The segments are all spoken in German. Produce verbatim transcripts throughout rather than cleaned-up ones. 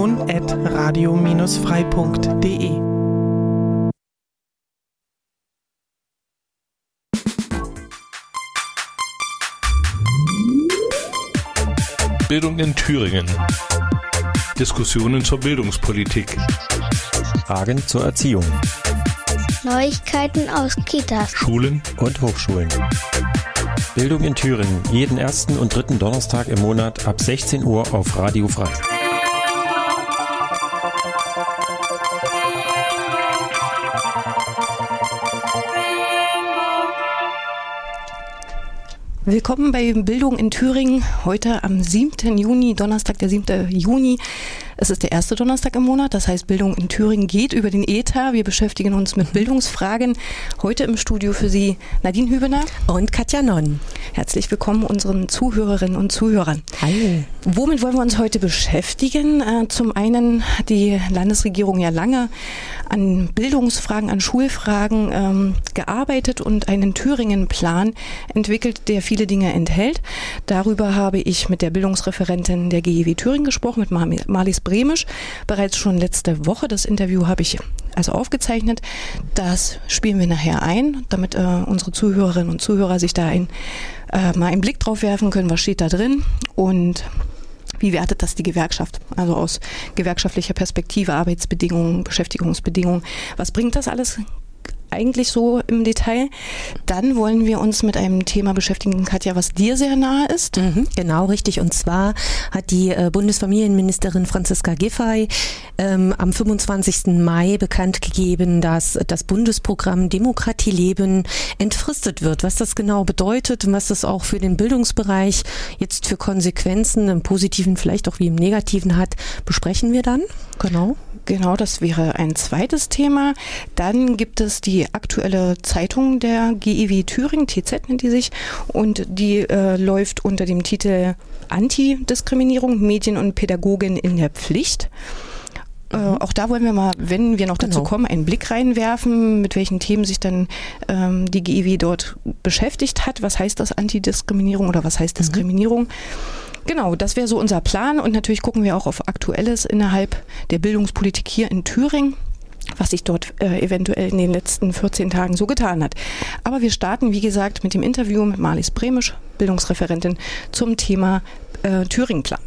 und at radio frei punkt de. Bildung in Thüringen. Diskussionen zur Bildungspolitik. Fragen zur Erziehung. Neuigkeiten aus Kitas, Schulen und Hochschulen. Bildung in Thüringen, jeden ersten und dritten Donnerstag im Monat ab sechzehn Uhr auf Radio Frei. Willkommen bei Bildung in Thüringen, heute am siebten Juni, Donnerstag, der siebte Juni. Es ist der erste Donnerstag im Monat, das heißt Bildung in Thüringen geht über den Äther. Wir beschäftigen uns mit Bildungsfragen. Heute im Studio für Sie Nadine Hübener und Katja Nonn. Herzlich willkommen unseren Zuhörerinnen und Zuhörern. Hallo. Womit wollen wir uns heute beschäftigen? Zum einen hat die Landesregierung ja lange an Bildungsfragen, an Schulfragen ähm, gearbeitet und einen Thüringen-Plan entwickelt, der viele Dinge enthält. Darüber habe ich mit der Bildungsreferentin der G E W Thüringen gesprochen, mit Marlies Bremisch, bereits schon letzte Woche. Das Interview habe ich also aufgezeichnet. Das spielen wir nachher ein, damit äh, unsere Zuhörerinnen und Zuhörer sich da ein, äh, mal einen Blick drauf werfen können, was steht da drin und wie wertet das die Gewerkschaft? Also aus gewerkschaftlicher Perspektive, Arbeitsbedingungen, Beschäftigungsbedingungen. Was bringt das alles eigentlich so im Detail? Dann wollen wir uns mit einem Thema beschäftigen, Katja, was dir sehr nahe ist. Mhm, genau, richtig. Und zwar hat die äh, Bundesfamilienministerin Franziska Giffey ähm, am fünfundzwanzigsten Mai bekannt gegeben, dass das Bundesprogramm Demokratie leben entfristet wird. Was das genau bedeutet und was das auch für den Bildungsbereich jetzt für Konsequenzen im Positiven, vielleicht auch wie im Negativen hat, besprechen wir dann. Genau. Genau, das wäre ein zweites Thema. Dann gibt es die aktuelle Zeitung der G E W Thüringen, T Z nennt die sich, und die äh, läuft unter dem Titel Antidiskriminierung, Medien und Pädagogin in der Pflicht. Mhm. Äh, auch da wollen wir mal, wenn wir noch dazu genau. kommen, einen Blick reinwerfen, mit welchen Themen sich dann ähm, die G E W dort beschäftigt hat. Was heißt das Antidiskriminierung oder was heißt Diskriminierung? Mhm. Genau, das wäre so unser Plan und natürlich gucken wir auch auf Aktuelles innerhalb der Bildungspolitik hier in Thüringen, was sich dort äh, eventuell in den letzten vierzehn Tagen so getan hat. Aber wir starten, wie gesagt, mit dem Interview mit Marlies Bremisch, Bildungsreferentin, zum Thema äh, Thüringen-Plan.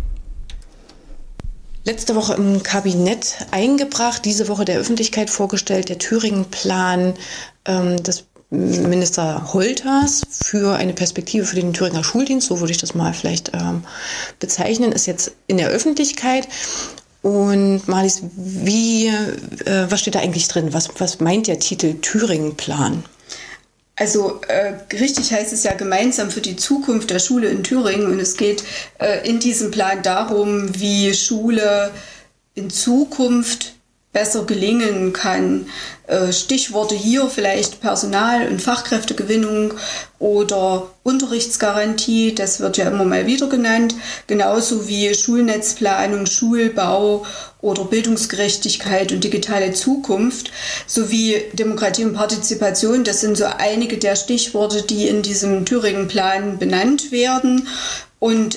Letzte Woche im Kabinett eingebracht, diese Woche der Öffentlichkeit vorgestellt, der Thüringen-Plan ähm, des Minister Holters für eine Perspektive für den Thüringer Schuldienst, so würde ich das mal vielleicht ähm, bezeichnen, ist jetzt in der Öffentlichkeit. Und Marlies, wie, äh, was steht da eigentlich drin? Was, was meint der Titel Thüringen-Plan? Also äh, richtig heißt es ja gemeinsam für die Zukunft der Schule in Thüringen. Und es geht äh, in diesem Plan darum, wie Schule in Zukunft besser gelingen kann. Äh, Stichworte hier vielleicht Personal- und Fachkräftegewinnung oder Unterrichtsgarantie, das wird ja immer mal wieder genannt, genauso wie Schulnetzplanung, Schulbau oder Bildungsgerechtigkeit und digitale Zukunft, sowie Demokratie und Partizipation. Das sind so einige der Stichworte, die in diesem Thüringen-Plan benannt werden. Und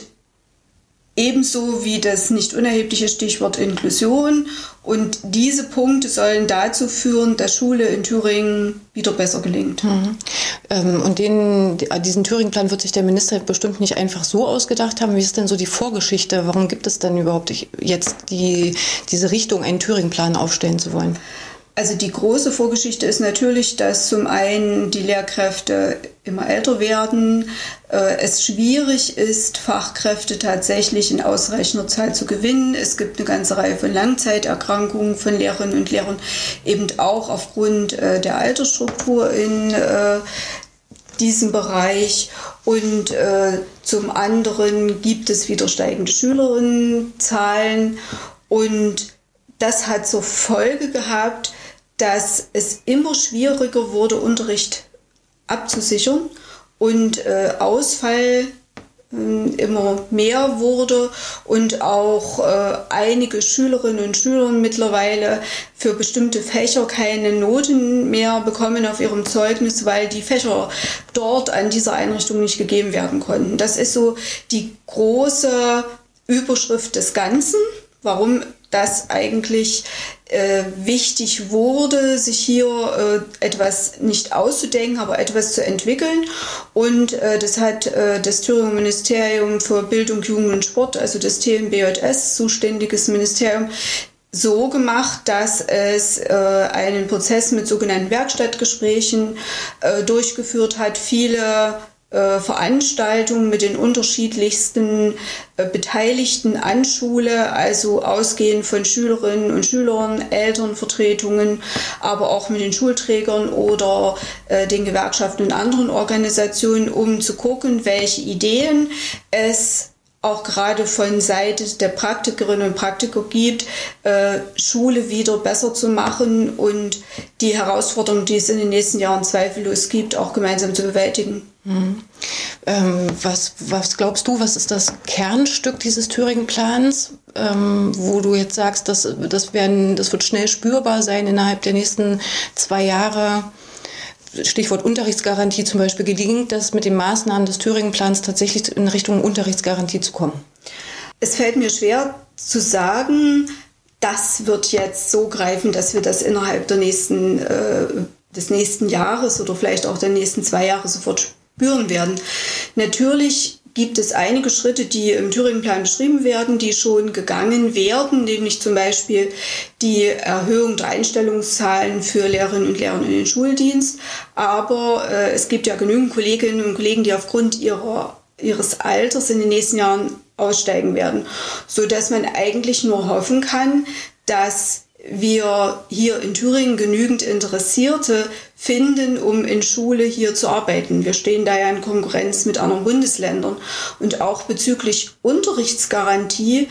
ebenso wie das nicht unerhebliche Stichwort Inklusion. Und diese Punkte sollen dazu führen, dass Schule in Thüringen wieder besser gelingt. Mhm. Ähm, und den, diesen Thüringen-Plan wird sich der Minister bestimmt nicht einfach so ausgedacht haben. Wie ist denn so die Vorgeschichte? Warum gibt es denn überhaupt jetzt die, diese Richtung, einen Thüringen-Plan aufstellen zu wollen? Also die große Vorgeschichte ist natürlich, dass zum einen die Lehrkräfte immer älter werden, äh, es schwierig ist, Fachkräfte tatsächlich in ausreichender Zahl zu gewinnen. Es gibt eine ganze Reihe von Langzeiterkrankungen von Lehrerinnen und Lehrern, eben auch aufgrund äh, der Altersstruktur in äh, diesem Bereich. Und äh, zum anderen gibt es wieder steigende Schülerinnenzahlen und das hat zur Folge gehabt, dass es immer schwieriger wurde, Unterricht abzusichern und äh, Ausfall äh, immer mehr wurde und auch äh, einige Schülerinnen und Schüler mittlerweile für bestimmte Fächer keine Noten mehr bekommen auf ihrem Zeugnis, weil die Fächer dort an dieser Einrichtung nicht gegeben werden konnten. Das ist so die große Überschrift des Ganzen. warum das eigentlich äh, wichtig wurde, sich hier äh, etwas nicht auszudenken, aber etwas zu entwickeln. Und äh, das hat äh, das Thüringer Ministerium für Bildung, Jugend und Sport, also das T M B J S, zuständiges Ministerium, so gemacht, dass es äh, einen Prozess mit sogenannten Werkstattgesprächen äh, durchgeführt hat, viele äh, Veranstaltungen mit den unterschiedlichsten äh, Beteiligten an Schule, also ausgehend von Schülerinnen und Schülern, Elternvertretungen, aber auch mit den Schulträgern oder äh, den Gewerkschaften und anderen Organisationen, um zu gucken, welche Ideen es auch gerade von Seite der Praktikerinnen und Praktiker gibt, äh, Schule wieder besser zu machen und die Herausforderungen, die es in den nächsten Jahren zweifellos gibt, auch gemeinsam zu bewältigen. Mhm. Ähm, was, was glaubst du, was ist das Kernstück dieses Thüringen-Plans, ähm, wo du jetzt sagst, dass, das, werden, das wird schnell spürbar sein innerhalb der nächsten zwei Jahre? Stichwort Unterrichtsgarantie zum Beispiel, gelingt das mit den Maßnahmen des Thüringen-Plans tatsächlich in Richtung Unterrichtsgarantie zu kommen? Es fällt mir schwer zu sagen, das wird jetzt so greifen, dass wir das innerhalb der nächsten, äh, des nächsten Jahres oder vielleicht auch der nächsten zwei Jahre sofort spüren werden. Natürlich gibt es einige Schritte, die im Thüringen-Plan beschrieben werden, die schon gegangen werden, nämlich zum Beispiel die Erhöhung der Einstellungszahlen für Lehrerinnen und Lehrer in den Schuldienst. Aber äh, es gibt ja genügend Kolleginnen und Kollegen, die aufgrund ihrer, ihres Alters in den nächsten Jahren aussteigen werden, sodass man eigentlich nur hoffen kann, dass wir hier in Thüringen genügend Interessierte finden, um in Schule hier zu arbeiten. Wir stehen da ja in Konkurrenz mit anderen Bundesländern. Und auch bezüglich Unterrichtsgarantie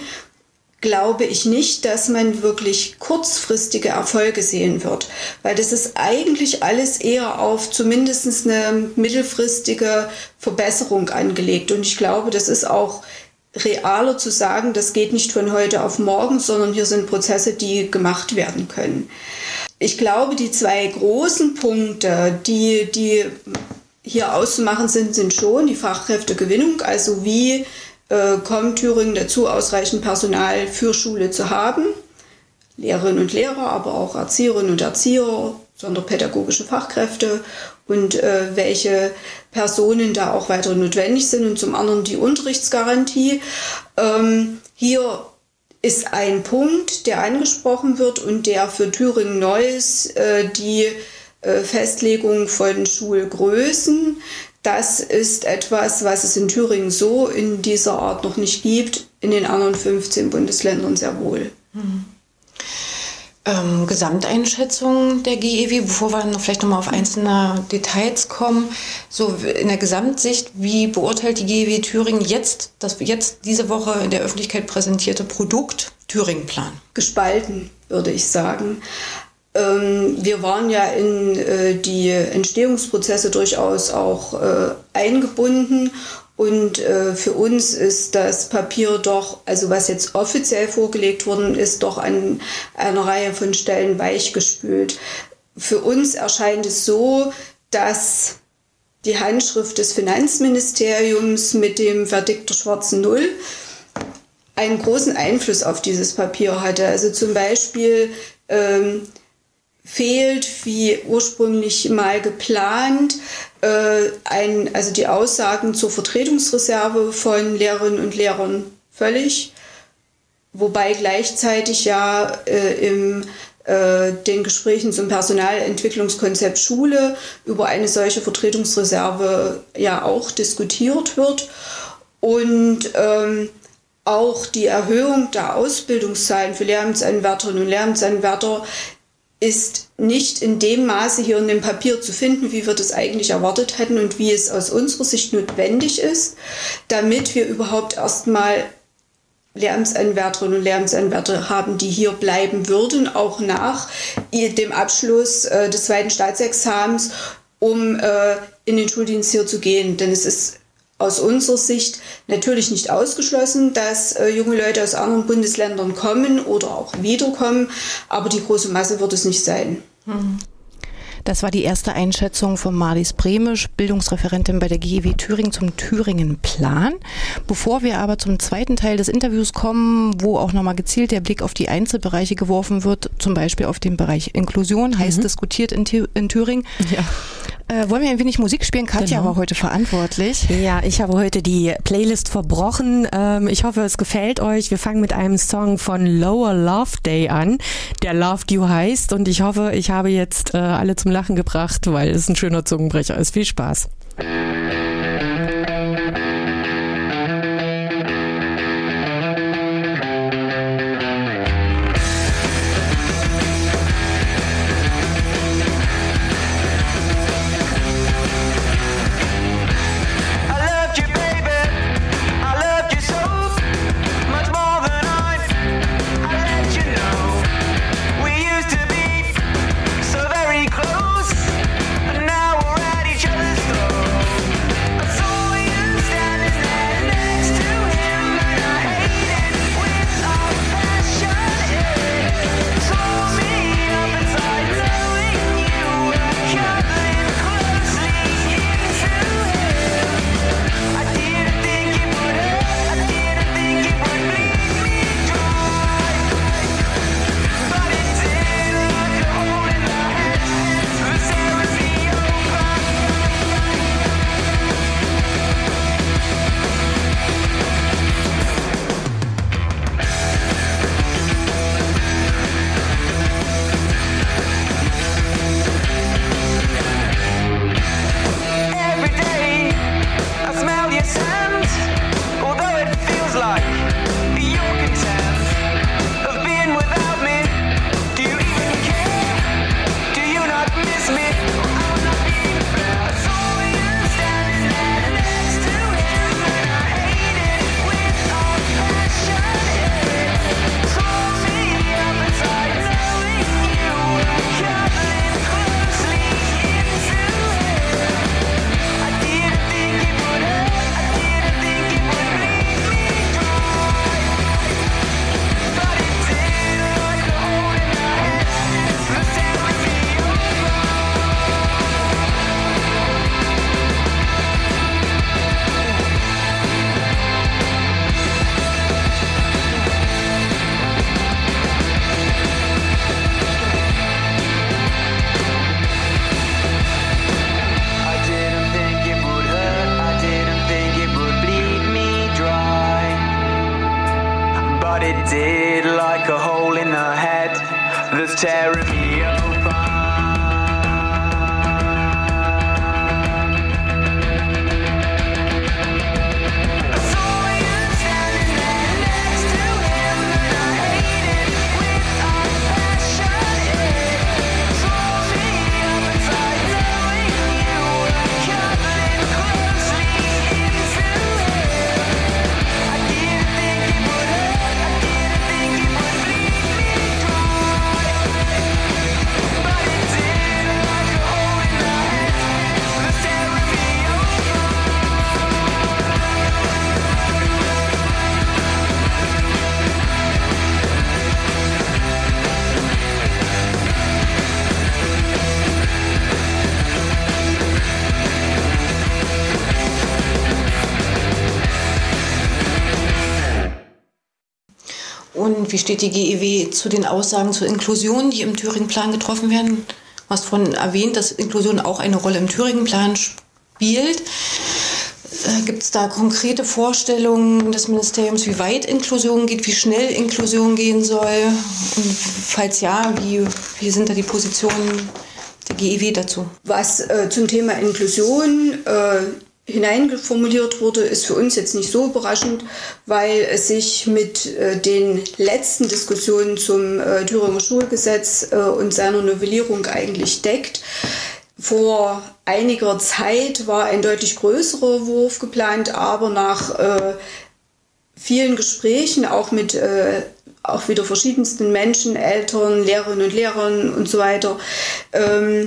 glaube ich nicht, dass man wirklich kurzfristige Erfolge sehen wird. Weil das ist eigentlich alles eher auf zumindest eine mittelfristige Verbesserung angelegt. Und ich glaube, das ist auch realer zu sagen, das geht nicht von heute auf morgen, sondern hier sind Prozesse, die gemacht werden können. Ich glaube, die zwei großen Punkte, die, die hier auszumachen sind, sind schon die Fachkräftegewinnung, also wie äh, kommt Thüringen dazu, ausreichend Personal für Schule zu haben, Lehrerinnen und Lehrer, aber auch Erzieherinnen und Erzieher, sonderpädagogische Fachkräfte und äh, welche Personen da auch weiter notwendig sind. Und zum anderen die Unterrichtsgarantie. Ähm, hier ist ein Punkt, der angesprochen wird und der für Thüringen neu ist, äh, die äh, Festlegung von Schulgrößen. Das ist etwas, was es in Thüringen so in dieser Art noch nicht gibt, in den anderen fünfzehn Bundesländern sehr wohl. Mhm. Ähm, Gesamteinschätzung der G E W, bevor wir noch vielleicht nochmal auf einzelne Details kommen. So in der Gesamtsicht, wie beurteilt die G E W Thüringen jetzt das jetzt diese Woche in der Öffentlichkeit präsentierte Produkt Thüringen-Plan? Gespalten, würde ich sagen. Ähm, wir waren ja in äh, die Entstehungsprozesse durchaus auch äh, eingebunden. Und äh, für uns ist das Papier doch, also was jetzt offiziell vorgelegt worden ist, doch an einer Reihe von Stellen weichgespült. Für uns erscheint es so, dass die Handschrift des Finanzministeriums mit dem Verdikt der schwarzen Null einen großen Einfluss auf dieses Papier hatte. Also zum Beispiel ähm, fehlt, wie ursprünglich mal geplant, äh, ein, also die Aussagen zur Vertretungsreserve von Lehrerinnen und Lehrern völlig, wobei gleichzeitig ja äh, im äh, den Gesprächen zum Personalentwicklungskonzept Schule über eine solche Vertretungsreserve ja auch diskutiert wird. Und ähm, auch die Erhöhung der Ausbildungszahlen für Lehramtsanwärterinnen und Lehramtsanwärter ist nicht in dem Maße hier in dem Papier zu finden, wie wir das eigentlich erwartet hätten und wie es aus unserer Sicht notwendig ist, damit wir überhaupt erstmal Lehramtsanwärterinnen und Lehramtsanwärter haben, die hier bleiben würden, auch nach dem Abschluss äh, des zweiten Staatsexamens, um äh, in den Schuldienst hier zu gehen. Denn es ist aus unserer Sicht natürlich nicht ausgeschlossen, dass äh, junge Leute aus anderen Bundesländern kommen oder auch wiederkommen, aber die große Masse wird es nicht sein. Hm. Das war die erste Einschätzung von Marlies Bremisch, Bildungsreferentin bei der G E W Thüringen zum Thüringen-Plan. Bevor wir aber zum zweiten Teil des Interviews kommen, wo auch nochmal gezielt der Blick auf die Einzelbereiche geworfen wird, zum Beispiel auf den Bereich Inklusion, heiß mhm. diskutiert in, in Thüringen, ja. Äh, wollen wir ein wenig Musik spielen? Katja genau. war heute verantwortlich. Ja, ich habe heute die Playlist verbrochen. Ähm, ich hoffe, es gefällt euch. Wir fangen mit einem Song von Lower Love Day an, der Loved You heißt. Und ich hoffe, ich habe jetzt äh, alle zum Lachen gebracht, weil es ein schöner Zungenbrecher ist. Viel Spaß. Und wie steht die G E W zu den Aussagen zur Inklusion, die im Thüringen-Plan getroffen werden? Du hast vorhin erwähnt, dass Inklusion auch eine Rolle im Thüringen-Plan spielt. Äh, Gibt es da konkrete Vorstellungen des Ministeriums, wie weit Inklusion geht, wie schnell Inklusion gehen soll? Und falls ja, wie, wie sind da die Positionen der G E W dazu? Was äh, zum Thema Inklusion äh, hineingeformuliert wurde, ist für uns jetzt nicht so überraschend, weil es sich mit äh, den letzten Diskussionen zum äh, Thüringer Schulgesetz äh, und seiner Novellierung eigentlich deckt. Vor einiger Zeit war ein deutlich größerer Wurf geplant, aber nach äh, vielen Gesprächen, auch mit äh, auch wieder verschiedensten Menschen, Eltern, Lehrerinnen und Lehrern und so weiter, ähm,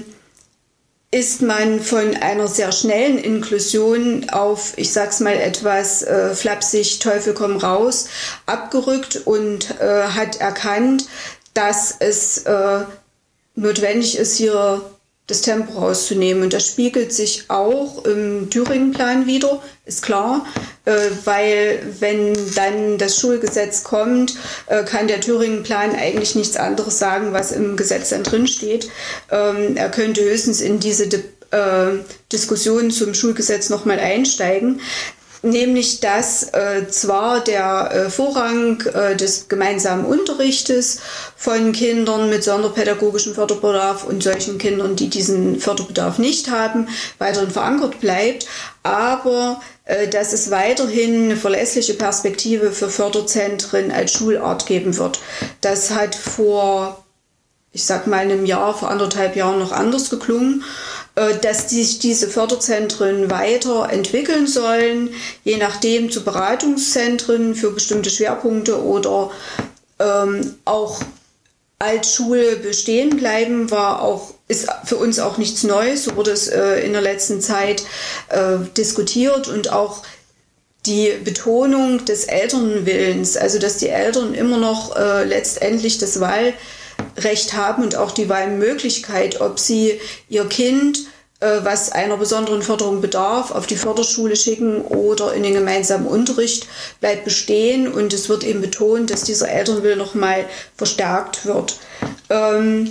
ist man von einer sehr schnellen Inklusion auf, ich sag's mal etwas äh, flapsig, Teufel komm raus, abgerückt und äh, hat erkannt, dass es äh, notwendig ist, hier das Tempo rauszunehmen. Und das spiegelt sich auch im Thüringen-Plan wieder, ist klar, äh, weil wenn dann das Schulgesetz kommt, äh, kann der Thüringen-Plan eigentlich nichts anderes sagen, was im Gesetz dann drin steht. Ähm, er könnte höchstens in diese Di- äh, Diskussion zum Schulgesetz nochmal einsteigen. Nämlich, dass äh, zwar der äh, Vorrang äh, des gemeinsamen Unterrichtes von Kindern mit sonderpädagogischem Förderbedarf und solchen Kindern, die diesen Förderbedarf nicht haben, weiterhin verankert bleibt, aber äh, dass es weiterhin eine verlässliche Perspektive für Förderzentren als Schulart geben wird. Das hat vor, ich sag mal, einem Jahr, vor anderthalb Jahren noch anders geklungen, dass sich diese Förderzentren weiterentwickeln sollen, je nachdem zu Beratungszentren für bestimmte Schwerpunkte oder ähm, auch als Schule bestehen bleiben, war auch, ist für uns auch nichts Neues. So wurde es äh, in der letzten Zeit äh, diskutiert und auch die Betonung des Elternwillens, also dass die Eltern immer noch äh, letztendlich das Wahl Recht haben und auch die Wahlmöglichkeit, ob sie ihr Kind, äh, was einer besonderen Förderung bedarf, auf die Förderschule schicken oder in den gemeinsamen Unterricht, bleibt bestehen. Und es wird eben betont, dass dieser Elternwille nochmal verstärkt wird. Ähm,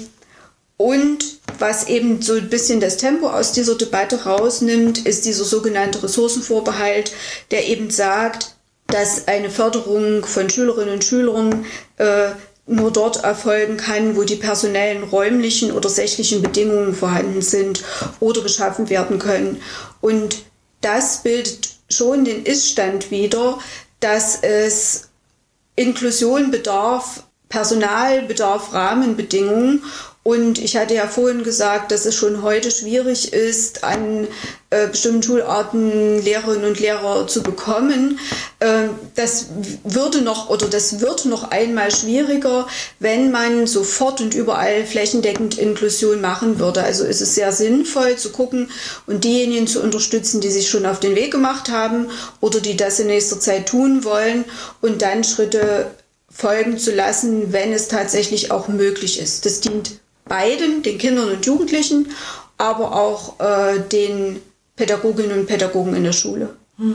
und was eben so ein bisschen das Tempo aus dieser Debatte rausnimmt, ist dieser sogenannte Ressourcenvorbehalt, der eben sagt, dass eine Förderung von Schülerinnen und Schülern äh, nur dort erfolgen kann, wo die personellen, räumlichen oder sächlichen Bedingungen vorhanden sind oder geschaffen werden können. Und das bildet schon den Ist-Stand wider, dass es Inklusion bedarf, Personal bedarf, Rahmenbedingungen. Und ich hatte ja vorhin gesagt, dass es schon heute schwierig ist, an äh, bestimmten Schularten Lehrerinnen und Lehrer zu bekommen. Äh, das würde noch oder das wird noch einmal schwieriger, wenn man sofort und überall flächendeckend Inklusion machen würde. Also ist es sehr sinnvoll zu gucken und diejenigen zu unterstützen, die sich schon auf den Weg gemacht haben oder die das in nächster Zeit tun wollen und dann Schritte folgen zu lassen, wenn es tatsächlich auch möglich ist. Das dient beiden, den Kindern und Jugendlichen, aber auch äh, den Pädagoginnen und Pädagogen in der Schule.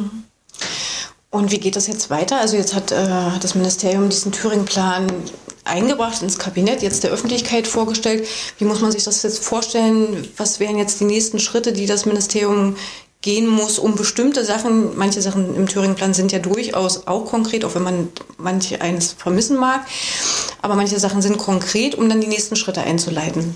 Und wie geht das jetzt weiter? Also jetzt hat äh, das Ministerium diesen Thüringen-Plan eingebracht ins Kabinett, jetzt der Öffentlichkeit vorgestellt. Wie muss man sich das jetzt vorstellen? Was wären jetzt die nächsten Schritte, die das Ministerium gehen muss, um bestimmte Sachen, manche Sachen im Thüringen-Plan sind ja durchaus auch konkret, auch wenn man manche eines vermissen mag, aber manche Sachen sind konkret, um dann die nächsten Schritte einzuleiten.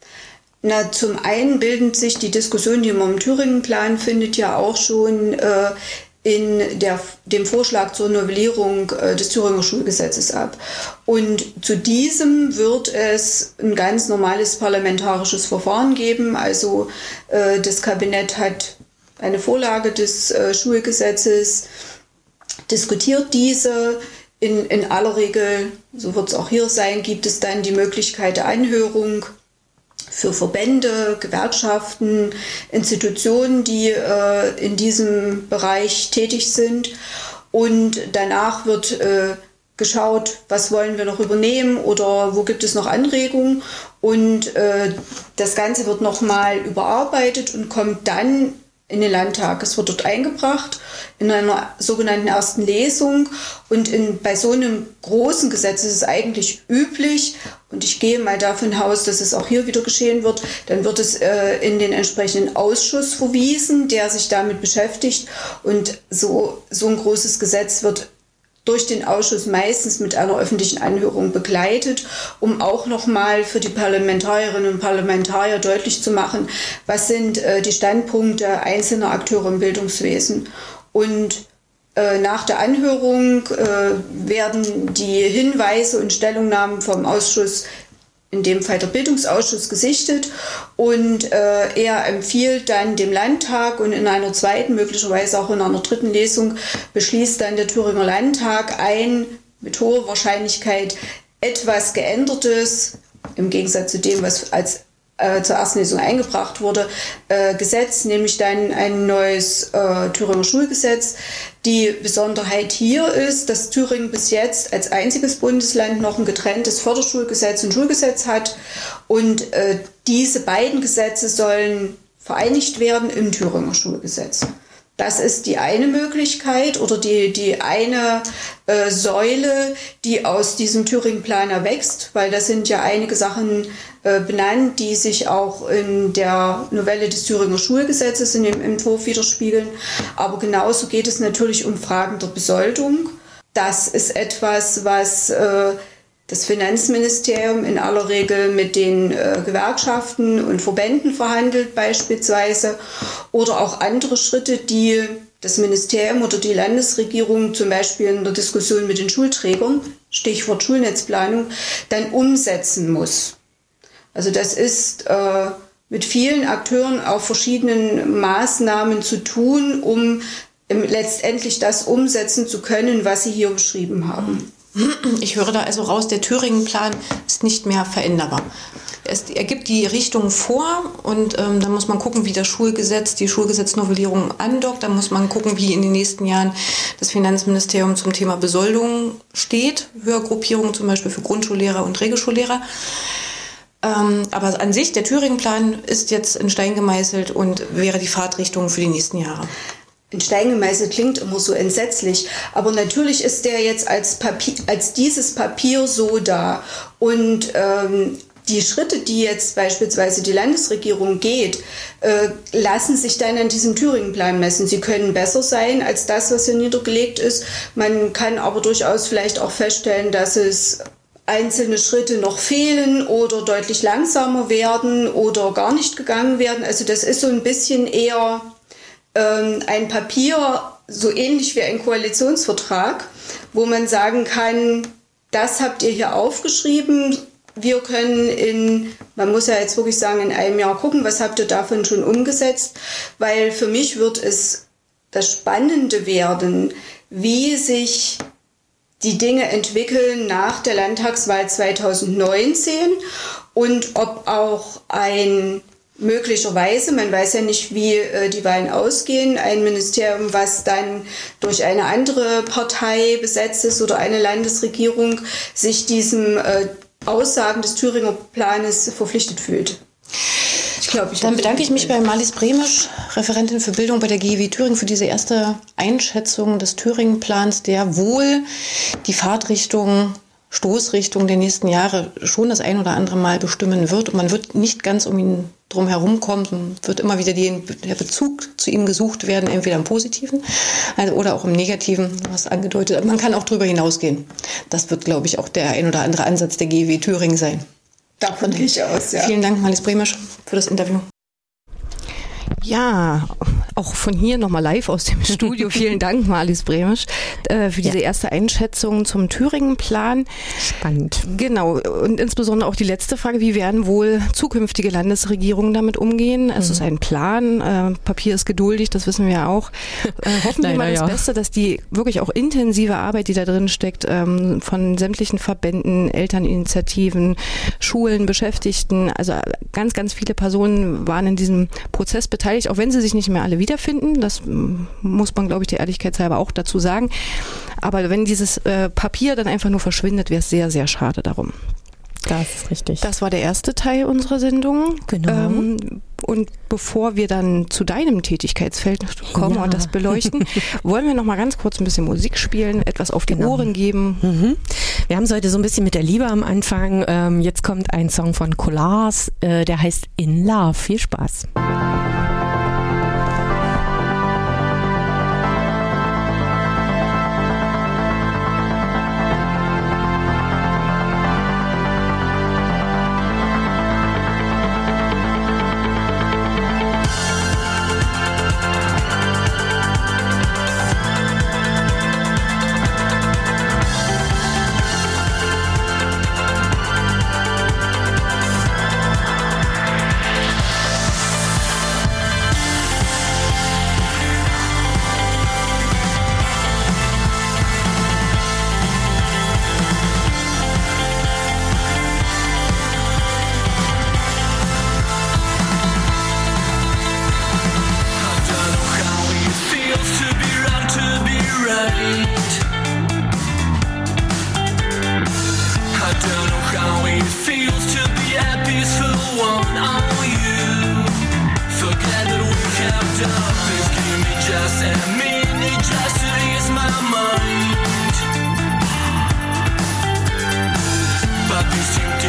Na, zum einen bildet sich die Diskussion, die man im Thüringen-Plan findet, ja auch schon äh, in der, dem Vorschlag zur Novellierung äh, des Thüringer Schulgesetzes ab. Und zu diesem wird es ein ganz normales parlamentarisches Verfahren geben. Also äh, das Kabinett hat eine Vorlage des äh, Schulgesetzes, diskutiert diese. In, in aller Regel, so wird es auch hier sein, gibt es dann die Möglichkeit der Anhörung für Verbände, Gewerkschaften, Institutionen, die äh, in diesem Bereich tätig sind. Und danach wird äh, geschaut, was wollen wir noch übernehmen oder wo gibt es noch Anregungen. Und äh, das Ganze wird nochmal überarbeitet und kommt dann in den Landtag. Es wird dort eingebracht in einer sogenannten ersten Lesung. Und in, bei so einem großen Gesetz ist es eigentlich üblich, und ich gehe mal davon aus, dass es auch hier wieder geschehen wird, dann wird es äh, in den entsprechenden Ausschuss verwiesen, der sich damit beschäftigt. Und so, so ein großes Gesetz wird durch den Ausschuss meistens mit einer öffentlichen Anhörung begleitet, um auch nochmal für die Parlamentarierinnen und Parlamentarier deutlich zu machen, was sind äh, die Standpunkte einzelner Akteure im Bildungswesen. Und äh, nach der Anhörung äh, werden die Hinweise und Stellungnahmen vom Ausschuss, in dem Fall der Bildungsausschuss, gesichtet und äh, er empfiehlt dann dem Landtag und in einer zweiten, möglicherweise auch in einer dritten Lesung beschließt dann der Thüringer Landtag ein mit hoher Wahrscheinlichkeit etwas Geändertes, im Gegensatz zu dem, was als äh, zur ersten Lesung eingebracht wurde, äh, Gesetz, nämlich dann ein neues äh, Thüringer Schulgesetz. Die Besonderheit hier ist, dass Thüringen bis jetzt als einziges Bundesland noch ein getrenntes Förderschulgesetz und Schulgesetz hat. Und äh, diese beiden Gesetze sollen vereinigt werden im Thüringer Schulgesetz. Das ist die eine Möglichkeit oder die, die eine äh, Säule, die aus diesem Thüringen-Plan erwächst, weil da sind ja einige Sachen äh, benannt, die sich auch in der Novelle des Thüringer Schulgesetzes in dem Entwurf widerspiegeln. Aber genauso geht es natürlich um Fragen der Besoldung. Das ist etwas, was äh, das Finanzministerium in aller Regel mit den äh, Gewerkschaften und Verbänden verhandelt beispielsweise oder auch andere Schritte, die das Ministerium oder die Landesregierung zum Beispiel in der Diskussion mit den Schulträgern, Stichwort Schulnetzplanung, dann umsetzen muss. Also das ist äh, mit vielen Akteuren auf verschiedenen Maßnahmen zu tun, um ähm, letztendlich das umsetzen zu können, was Sie hier beschrieben haben. Ich höre da also raus, der Thüringen-Plan ist nicht mehr veränderbar. Es, er gibt die Richtung vor und ähm, dann muss man gucken, wie das Schulgesetz, die Schulgesetznovellierung andockt. Dann muss man gucken, wie in den nächsten Jahren das Finanzministerium zum Thema Besoldung steht. Höhergruppierungen zum Beispiel für Grundschullehrer und Regelschullehrer. Ähm, aber an sich, der Thüringen-Plan ist jetzt in Stein gemeißelt und wäre die Fahrtrichtung für die nächsten Jahre. In Stein gemeißelt klingt immer so entsetzlich, aber natürlich ist der jetzt als Papier, als dieses Papier so da. Und ähm, die Schritte, die jetzt beispielsweise die Landesregierung geht, äh, lassen sich dann an diesem Thüringen-Plan messen. Sie können besser sein als das, was hier niedergelegt ist. Man kann aber durchaus vielleicht auch feststellen, dass es einzelne Schritte noch fehlen oder deutlich langsamer werden oder gar nicht gegangen werden. Also das ist so ein bisschen eher ein Papier, so ähnlich wie ein Koalitionsvertrag, wo man sagen kann, das habt ihr hier aufgeschrieben, wir können in, man muss ja jetzt wirklich sagen, in einem Jahr gucken, was habt ihr davon schon umgesetzt, weil für mich wird es das Spannende werden, wie sich die Dinge entwickeln nach der Landtagswahl zweitausendneunzehn und ob auch ein möglicherweise, man weiß ja nicht, wie äh, die Wahlen ausgehen, ein Ministerium, was dann durch eine andere Partei besetzt ist oder eine Landesregierung, sich diesem äh, Aussagen des Thüringer Planes verpflichtet fühlt. Ich glaube, ich Dann bedanke ich mich bei Marlies Bremisch, Referentin für Bildung bei der G E W Thüringen, für diese erste Einschätzung des Thüringen-Plans, der wohl die Fahrtrichtung Stoßrichtung der nächsten Jahre schon das ein oder andere Mal bestimmen wird. Und man wird nicht ganz um ihn drum herum kommen. Es wird immer wieder die, der Bezug zu ihm gesucht werden, entweder im Positiven also, oder auch im Negativen, was angedeutet hat. Man kann auch darüber hinausgehen. Das wird, glaube ich, auch der ein oder andere Ansatz der G E W Thüringen sein. Davon gehe ich aus, ja. Vielen Dank, Marlies Bremisch, für das Interview. Ja, auch von hier nochmal live aus dem Studio. Vielen Dank, Marlies Bremisch, äh, für diese ja. erste Einschätzung zum Thüringen-Plan. Spannend. Genau. Und insbesondere auch die letzte Frage, wie werden wohl zukünftige Landesregierungen damit umgehen? Es mhm. ist ein Plan, äh, Papier ist geduldig, das wissen wir auch. Äh, hoffen wir mal das ja. Beste, dass die wirklich auch intensive Arbeit, die da drin steckt, ähm, von sämtlichen Verbänden, Elterninitiativen, Schulen, Beschäftigten, also ganz, ganz viele Personen waren in diesem Prozess beteiligt, auch wenn sie sich nicht mehr alle wiederfinden. Das muss man, glaube ich, der Ehrlichkeitshalber auch dazu sagen. Aber wenn dieses äh, Papier dann einfach nur verschwindet, wäre es sehr, sehr schade darum. Das ist richtig. Das war der erste Teil unserer Sendung. Genau. Ähm, und bevor wir dann zu deinem Tätigkeitsfeld kommen ja. und das beleuchten, wollen wir noch mal ganz kurz ein bisschen Musik spielen, etwas auf die genau. Ohren geben. Mhm. Wir haben es heute so ein bisschen mit der Liebe am Anfang. Ähm, jetzt kommt ein Song von Collars, äh, der heißt In Love. Viel Spaß.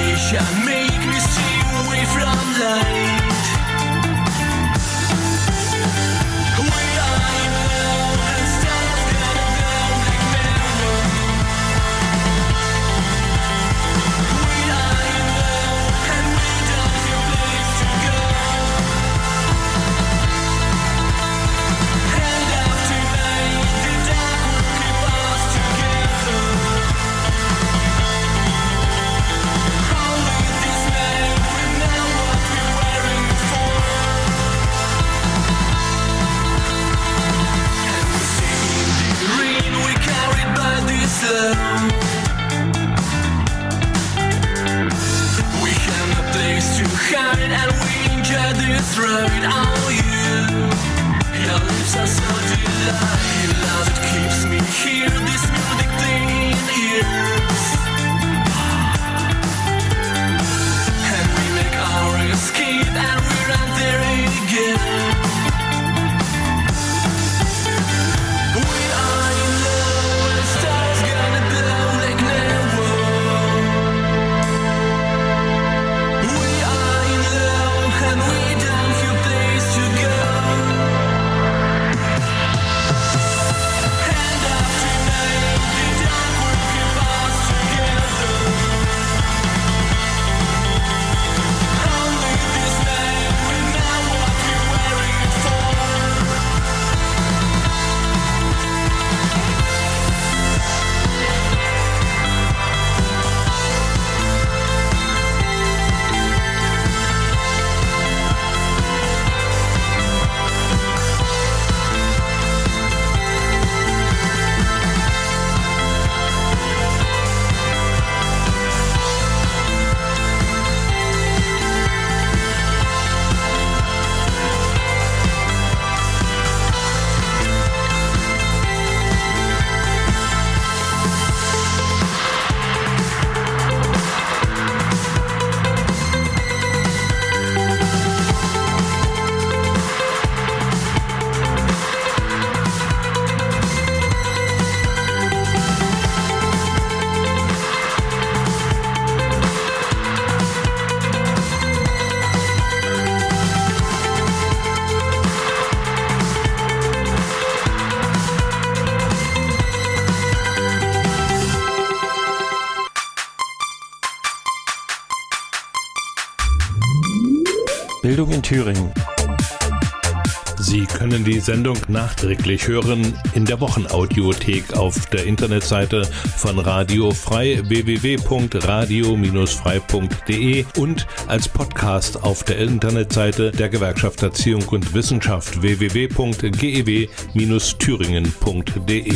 Bildung in Thüringen. Sie können die Sendung nachträglich hören in der Wochenaudiothek auf der Internetseite von Radio Frei w w w punkt radio frei punkt de und als Podcast auf der Internetseite der Gewerkschaft Erziehung und Wissenschaft w w w punkt g e w bindestrich thüringen punkt de.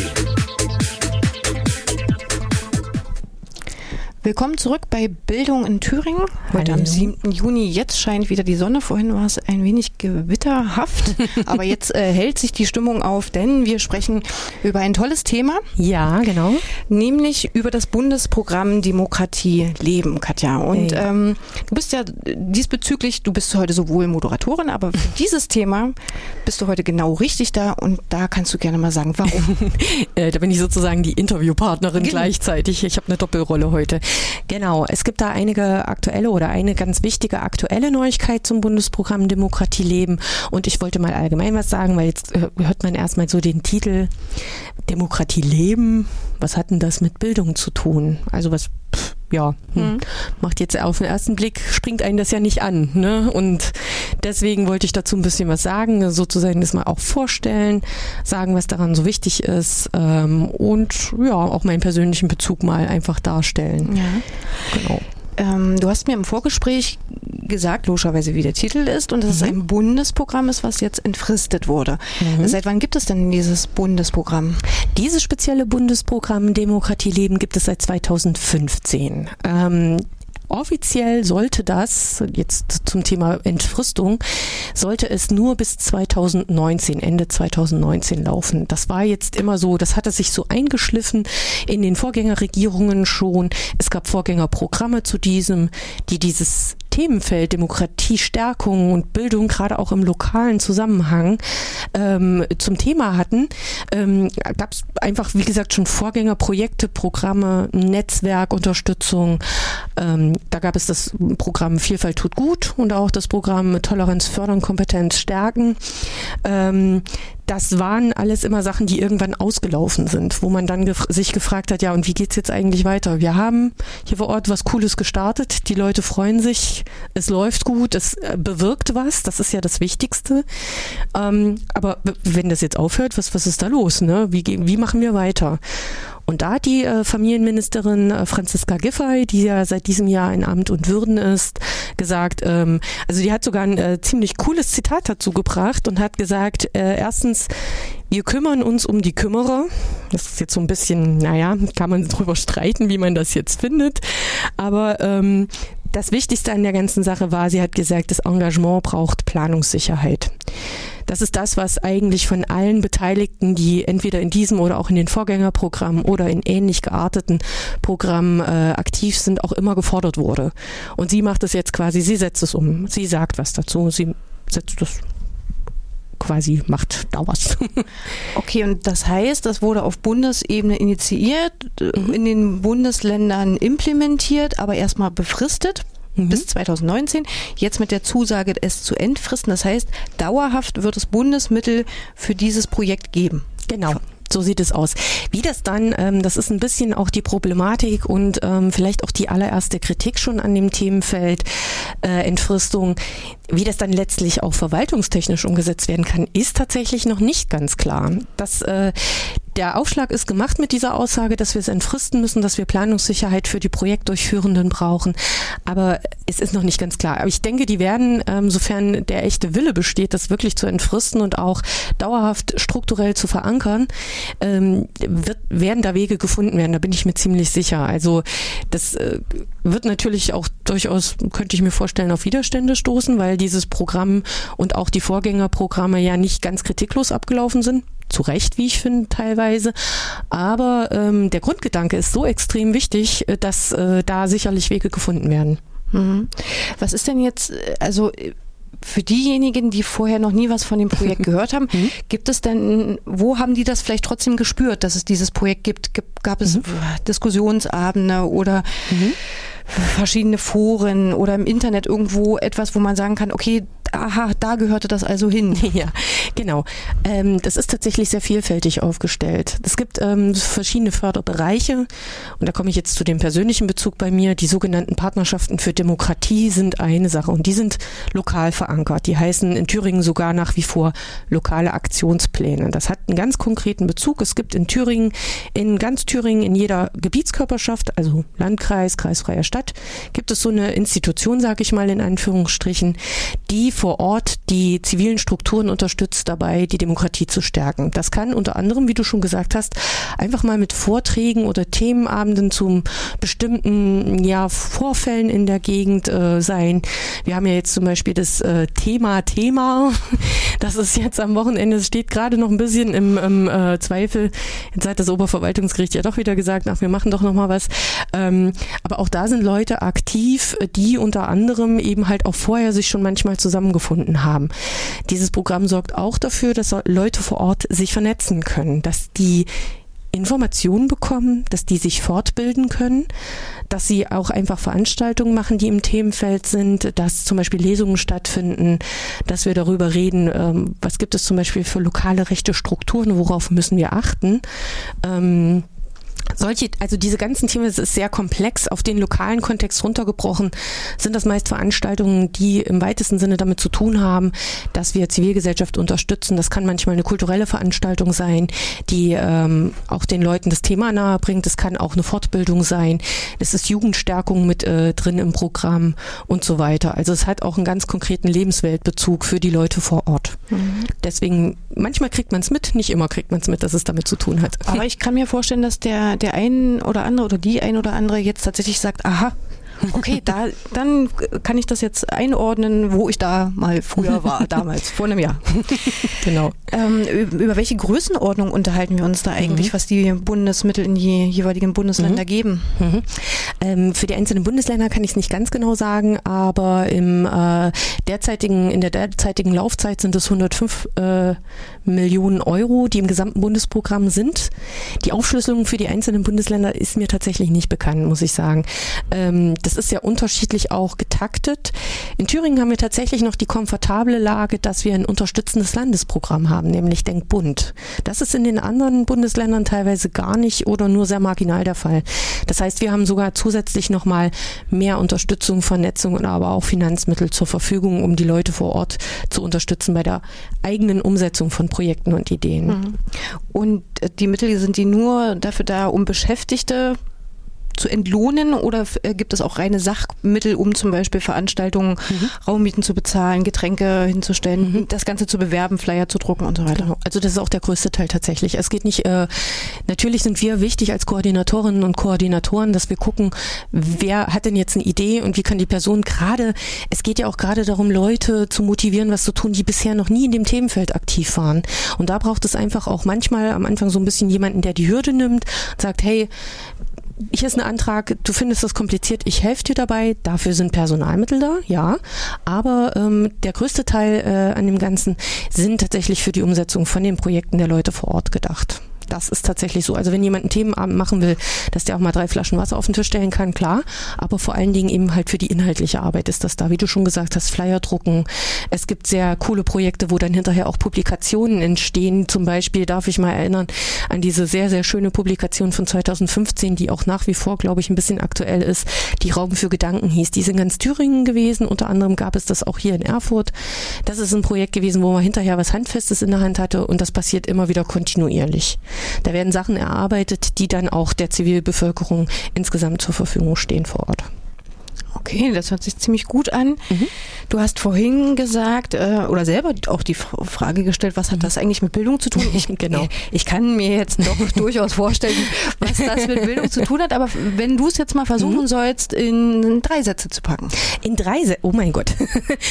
Willkommen zurück bei Bildung in Thüringen. Heute Hallo. Am siebten Juni. Jetzt scheint wieder die Sonne. Vorhin war es ein wenig gewitterhaft. Aber jetzt äh, hält sich die Stimmung auf, denn wir sprechen über ein tolles Thema. Ja, genau. Nämlich über das Bundesprogramm Demokratie leben, Katja. Und Ja. ähm, du bist ja diesbezüglich, du bist heute sowohl Moderatorin, aber für dieses Thema bist du heute genau richtig da. Und da kannst du gerne mal sagen, warum. äh, da bin ich sozusagen die Interviewpartnerin Genau. gleichzeitig. Ich habe eine Doppelrolle heute. Genau, es gibt da einige aktuelle oder eine ganz wichtige aktuelle Neuigkeit zum Bundesprogramm Demokratie leben. Und ich wollte mal allgemein was sagen, weil jetzt äh, hört man erstmal so den Titel Demokratie leben. Was hat denn das mit Bildung zu tun? Also was, pff, ja, hm, Mhm. macht jetzt auf den ersten Blick, springt einen das ja nicht an. Ne? Und deswegen wollte ich dazu ein bisschen was sagen, sozusagen das mal auch vorstellen, sagen, was daran so wichtig ist ähm, und ja, auch meinen persönlichen Bezug mal einfach darstellen. Ja. Genau. Ähm, du hast mir im Vorgespräch gesagt, logischerweise, wie der Titel ist und dass es ein Bundesprogramm ist, was jetzt entfristet wurde. Mhm. Seit wann gibt es denn dieses Bundesprogramm? Dieses spezielle Bundesprogramm Demokratie leben gibt es seit zweitausendfünfzehn. Ähm, Offiziell sollte das, jetzt zum Thema Entfristung, sollte es nur bis zweitausendneunzehn, Ende zweitausendneunzehn laufen. Das war jetzt immer so, das hatte sich so eingeschliffen in den Vorgängerregierungen schon. Es gab Vorgängerprogramme zu diesem, die dieses Themenfeld Demokratiestärkung und Bildung gerade auch im lokalen Zusammenhang ähm, zum Thema hatten, ähm, gab es einfach, wie gesagt, schon Vorgängerprojekte, Programme, Netzwerkunterstützung. Ähm, da gab es das Programm Vielfalt tut gut und auch das Programm Toleranz fördern, Kompetenz stärken. Ähm, Das waren alles immer Sachen, die irgendwann ausgelaufen sind, wo man dann gef- sich gefragt hat, ja, und wie geht's jetzt eigentlich weiter? Wir haben hier vor Ort was Cooles gestartet, die Leute freuen sich, es läuft gut, es äh, bewirkt was, das ist ja das Wichtigste. Ähm, aber w- wenn das jetzt aufhört, was, was ist da los? Ne? Wie, wie machen wir weiter? Und da hat die äh, Familienministerin äh, Franziska Giffey, die ja seit diesem Jahr in Amt und Würden ist, gesagt, ähm, also die hat sogar ein äh, ziemlich cooles Zitat dazu gebracht und hat gesagt, äh, erstens, wir kümmern uns um die Kümmerer. Das ist jetzt so ein bisschen, naja, kann man drüber streiten, wie man das jetzt findet. Aber ähm, das Wichtigste an der ganzen Sache war, sie hat gesagt, das Engagement braucht Planungssicherheit. Das ist das, was eigentlich von allen Beteiligten, die entweder in diesem oder auch in den Vorgängerprogrammen oder in ähnlich gearteten Programmen äh, aktiv sind, auch immer gefordert wurde. Und sie macht es jetzt quasi, sie setzt es um. Sie sagt was dazu, sie setzt es quasi, macht da was. Okay, und das heißt, das wurde auf Bundesebene initiiert, mhm. in den Bundesländern implementiert, aber erstmal befristet. Mhm. Bis zwanzig neunzehn, jetzt mit der Zusage, es zu entfristen. Das heißt, dauerhaft wird es Bundesmittel für dieses Projekt geben. Genau. So sieht es aus. Wie das dann, ähm, das ist ein bisschen auch die Problematik und ähm, vielleicht auch die allererste Kritik schon an dem Themenfeld äh, Entfristung. Wie das dann letztlich auch verwaltungstechnisch umgesetzt werden kann, ist tatsächlich noch nicht ganz klar. Das, äh, der Aufschlag ist gemacht mit dieser Aussage, dass wir es entfristen müssen, dass wir Planungssicherheit für die Projektdurchführenden brauchen. Aber es ist noch nicht ganz klar. Aber ich denke, die werden, ähm, sofern der echte Wille besteht, das wirklich zu entfristen und auch dauerhaft strukturell zu verankern, ähm, wird, werden da Wege gefunden werden. Da bin ich mir ziemlich sicher. Also das äh, wird natürlich auch durchaus, könnte ich mir vorstellen, auf Widerstände stoßen, weil dieses Programm und auch die Vorgängerprogramme ja nicht ganz kritiklos abgelaufen sind. Zu Recht, wie ich finde, teilweise. Aber ähm, der Grundgedanke ist so extrem wichtig, dass äh, da sicherlich Wege gefunden werden. Mhm. Was ist denn jetzt, also für diejenigen, die vorher noch nie was von dem Projekt gehört haben, mhm. gibt es denn, wo haben die das vielleicht trotzdem gespürt, dass es dieses Projekt gibt? Gab es mhm. Diskussionsabende oder mhm. verschiedene Foren oder im Internet irgendwo etwas, wo man sagen kann, okay, aha, da gehörte das also hin. Ja, genau. Ähm, das ist tatsächlich sehr vielfältig aufgestellt. Es gibt ähm, verschiedene Förderbereiche und da komme ich jetzt zu dem persönlichen Bezug bei mir. Die sogenannten Partnerschaften für Demokratie sind eine Sache und die sind lokal verankert. Die heißen in Thüringen sogar nach wie vor lokale Aktionspläne. Das hat einen ganz konkreten Bezug. Es gibt in Thüringen, in ganz Thüringen, in jeder Gebietskörperschaft, also Landkreis, kreisfreie Stadt, gibt es so eine Institution, sage ich mal in Anführungsstrichen, die vor Ort die zivilen Strukturen unterstützt dabei, die Demokratie zu stärken. Das kann unter anderem, wie du schon gesagt hast, einfach mal mit Vorträgen oder Themenabenden zu bestimmten ja, Vorfällen in der Gegend äh, sein. Wir haben ja jetzt zum Beispiel das äh, Thema Thema. Das ist jetzt am Wochenende, es steht gerade noch ein bisschen im, im äh, Zweifel. Jetzt hat das Oberverwaltungsgericht ja doch wieder gesagt, ach, wir machen doch noch mal was. Ähm, aber auch da sind Leute aktiv, die unter anderem eben halt auch vorher sich schon manchmal zusammengefunden haben. Dieses Programm sorgt auch dafür, dass Leute vor Ort sich vernetzen können, dass die Informationen bekommen, dass die sich fortbilden können, dass sie auch einfach Veranstaltungen machen, die im Themenfeld sind, dass zum Beispiel Lesungen stattfinden, dass wir darüber reden, ähm, was gibt es zum Beispiel für lokale rechte Strukturen, worauf müssen wir achten. Ähm, Solche, also diese ganzen Themen, es ist sehr komplex, auf den lokalen Kontext runtergebrochen, sind das meist Veranstaltungen, die im weitesten Sinne damit zu tun haben, dass wir Zivilgesellschaft unterstützen. Das kann manchmal eine kulturelle Veranstaltung sein, die ähm, auch den Leuten das Thema nahe bringt. Es kann auch eine Fortbildung sein. Es ist Jugendstärkung mit äh, drin im Programm und so weiter. Also es hat auch einen ganz konkreten Lebensweltbezug für die Leute vor Ort. Mhm. Deswegen, manchmal kriegt man es mit, nicht immer kriegt man es mit, dass es damit zu tun hat. Aber ich kann mir vorstellen, dass der der ein oder andere oder die ein oder andere jetzt tatsächlich sagt, aha, Okay, da, dann kann ich das jetzt einordnen, wo ich da mal früher war, damals, vor einem Jahr. Genau. Ähm, über welche Größenordnung unterhalten wir uns da eigentlich, mhm. was die Bundesmittel in die jeweiligen Bundesländer mhm. geben? Mhm. Ähm, für die einzelnen Bundesländer kann ich es nicht ganz genau sagen, aber im äh, derzeitigen, in der derzeitigen Laufzeit sind es hundertfünf äh, Millionen Euro, die im gesamten Bundesprogramm sind. Die Aufschlüsselung für die einzelnen Bundesländer ist mir tatsächlich nicht bekannt, muss ich sagen. Ähm, das ist ja unterschiedlich auch getaktet. In Thüringen haben wir tatsächlich noch die komfortable Lage, dass wir ein unterstützendes Landesprogramm haben, nämlich Denk Bund. Das ist in den anderen Bundesländern teilweise gar nicht oder nur sehr marginal der Fall. Das heißt, wir haben sogar zusätzlich nochmal mehr Unterstützung, Vernetzung und aber auch Finanzmittel zur Verfügung, um die Leute vor Ort zu unterstützen bei der eigenen Umsetzung von Projekten und Ideen. Und die Mittel, sind die nur dafür da, um Beschäftigte zu entlohnen, oder gibt es auch reine Sachmittel, um zum Beispiel Veranstaltungen, mhm. Raummieten zu bezahlen, Getränke hinzustellen, mhm. das Ganze zu bewerben, Flyer zu drucken und so weiter? Genau. Also das ist auch der größte Teil tatsächlich. Es geht nicht, äh, natürlich sind wir wichtig als Koordinatorinnen und Koordinatoren, dass wir gucken, wer hat denn jetzt eine Idee und wie kann die Person gerade, es geht ja auch gerade darum, Leute zu motivieren, was zu tun, die bisher noch nie in dem Themenfeld aktiv waren. Und da braucht es einfach auch manchmal am Anfang so ein bisschen jemanden, der die Hürde nimmt und sagt, hey, hier ist ein Antrag, du findest das kompliziert, ich helfe dir dabei, dafür sind Personalmittel da, ja, aber ähm, der größte Teil äh, an dem Ganzen sind tatsächlich für die Umsetzung von den Projekten der Leute vor Ort gedacht. Das ist tatsächlich so. Also wenn jemand einen Themenabend machen will, dass der auch mal drei Flaschen Wasser auf den Tisch stellen kann, klar. Aber vor allen Dingen eben halt für die inhaltliche Arbeit ist das da. Wie du schon gesagt hast, Flyer drucken. Es gibt sehr coole Projekte, wo dann hinterher auch Publikationen entstehen. Zum Beispiel darf ich mal erinnern an diese sehr, sehr schöne Publikation von zweitausendfünfzehn, die auch nach wie vor, glaube ich, ein bisschen aktuell ist, die Raum für Gedanken hieß. Die ist in ganz Thüringen gewesen. Unter anderem gab es das auch hier in Erfurt. Das ist ein Projekt gewesen, wo man hinterher was Handfestes in der Hand hatte, und das passiert immer wieder kontinuierlich. Da werden Sachen erarbeitet, die dann auch der Zivilbevölkerung insgesamt zur Verfügung stehen vor Ort. Okay, das hört sich ziemlich gut an. Mhm. Du hast vorhin gesagt, äh, oder selber auch die Frage gestellt, was hat das eigentlich mit Bildung zu tun? Ich, genau. ich kann mir jetzt doch durchaus vorstellen, was das mit Bildung zu tun hat, aber wenn du es jetzt mal versuchen mhm. sollst, in drei Sätze zu packen. In drei Sätze? Oh mein Gott.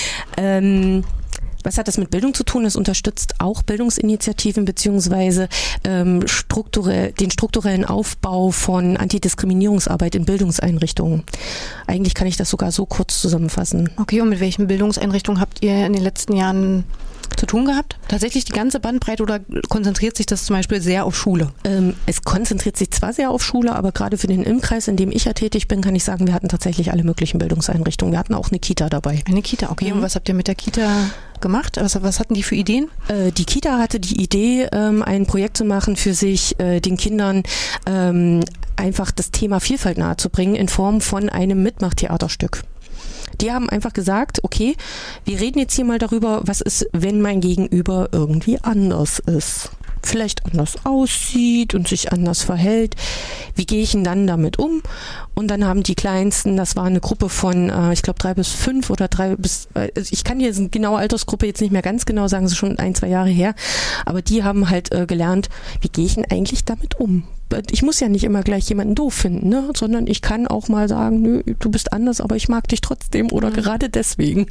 ähm... Was hat das mit Bildung zu tun? Es unterstützt auch Bildungsinitiativen beziehungsweise ähm, strukturell, den strukturellen Aufbau von Antidiskriminierungsarbeit in Bildungseinrichtungen. Eigentlich kann ich das sogar so kurz zusammenfassen. Okay, und mit welchen Bildungseinrichtungen habt ihr in den letzten Jahren zu tun gehabt? Tatsächlich die ganze Bandbreite, oder konzentriert sich das zum Beispiel sehr auf Schule? Ähm, es konzentriert sich zwar sehr auf Schule, aber gerade für den Im-Kreis, in dem ich ja tätig bin, kann ich sagen, wir hatten tatsächlich alle möglichen Bildungseinrichtungen. Wir hatten auch eine Kita dabei. Eine Kita, okay. Mhm. Und was habt ihr mit der Kita gemacht? Was, was hatten die für Ideen? Äh, die Kita hatte die Idee, ähm, ein Projekt zu machen für sich, äh, den Kindern ähm, einfach das Thema Vielfalt nahezubringen in Form von einem Mitmachtheaterstück. Die haben einfach gesagt, okay, wir reden jetzt hier mal darüber, was ist, wenn mein Gegenüber irgendwie anders ist. Vielleicht anders aussieht und sich anders verhält. Wie gehe ich denn dann damit um? Und dann haben die Kleinsten, das war eine Gruppe von, äh, ich glaube, drei bis fünf oder drei bis, äh, ich kann dir die genaue Altersgruppe jetzt nicht mehr ganz genau sagen, es ist schon ein, zwei Jahre her, aber die haben halt äh, gelernt, wie gehe ich denn eigentlich damit um? Ich muss ja nicht immer gleich jemanden doof finden, ne? Sondern ich kann auch mal sagen, nö, du bist anders, aber ich mag dich trotzdem oder mhm. gerade deswegen.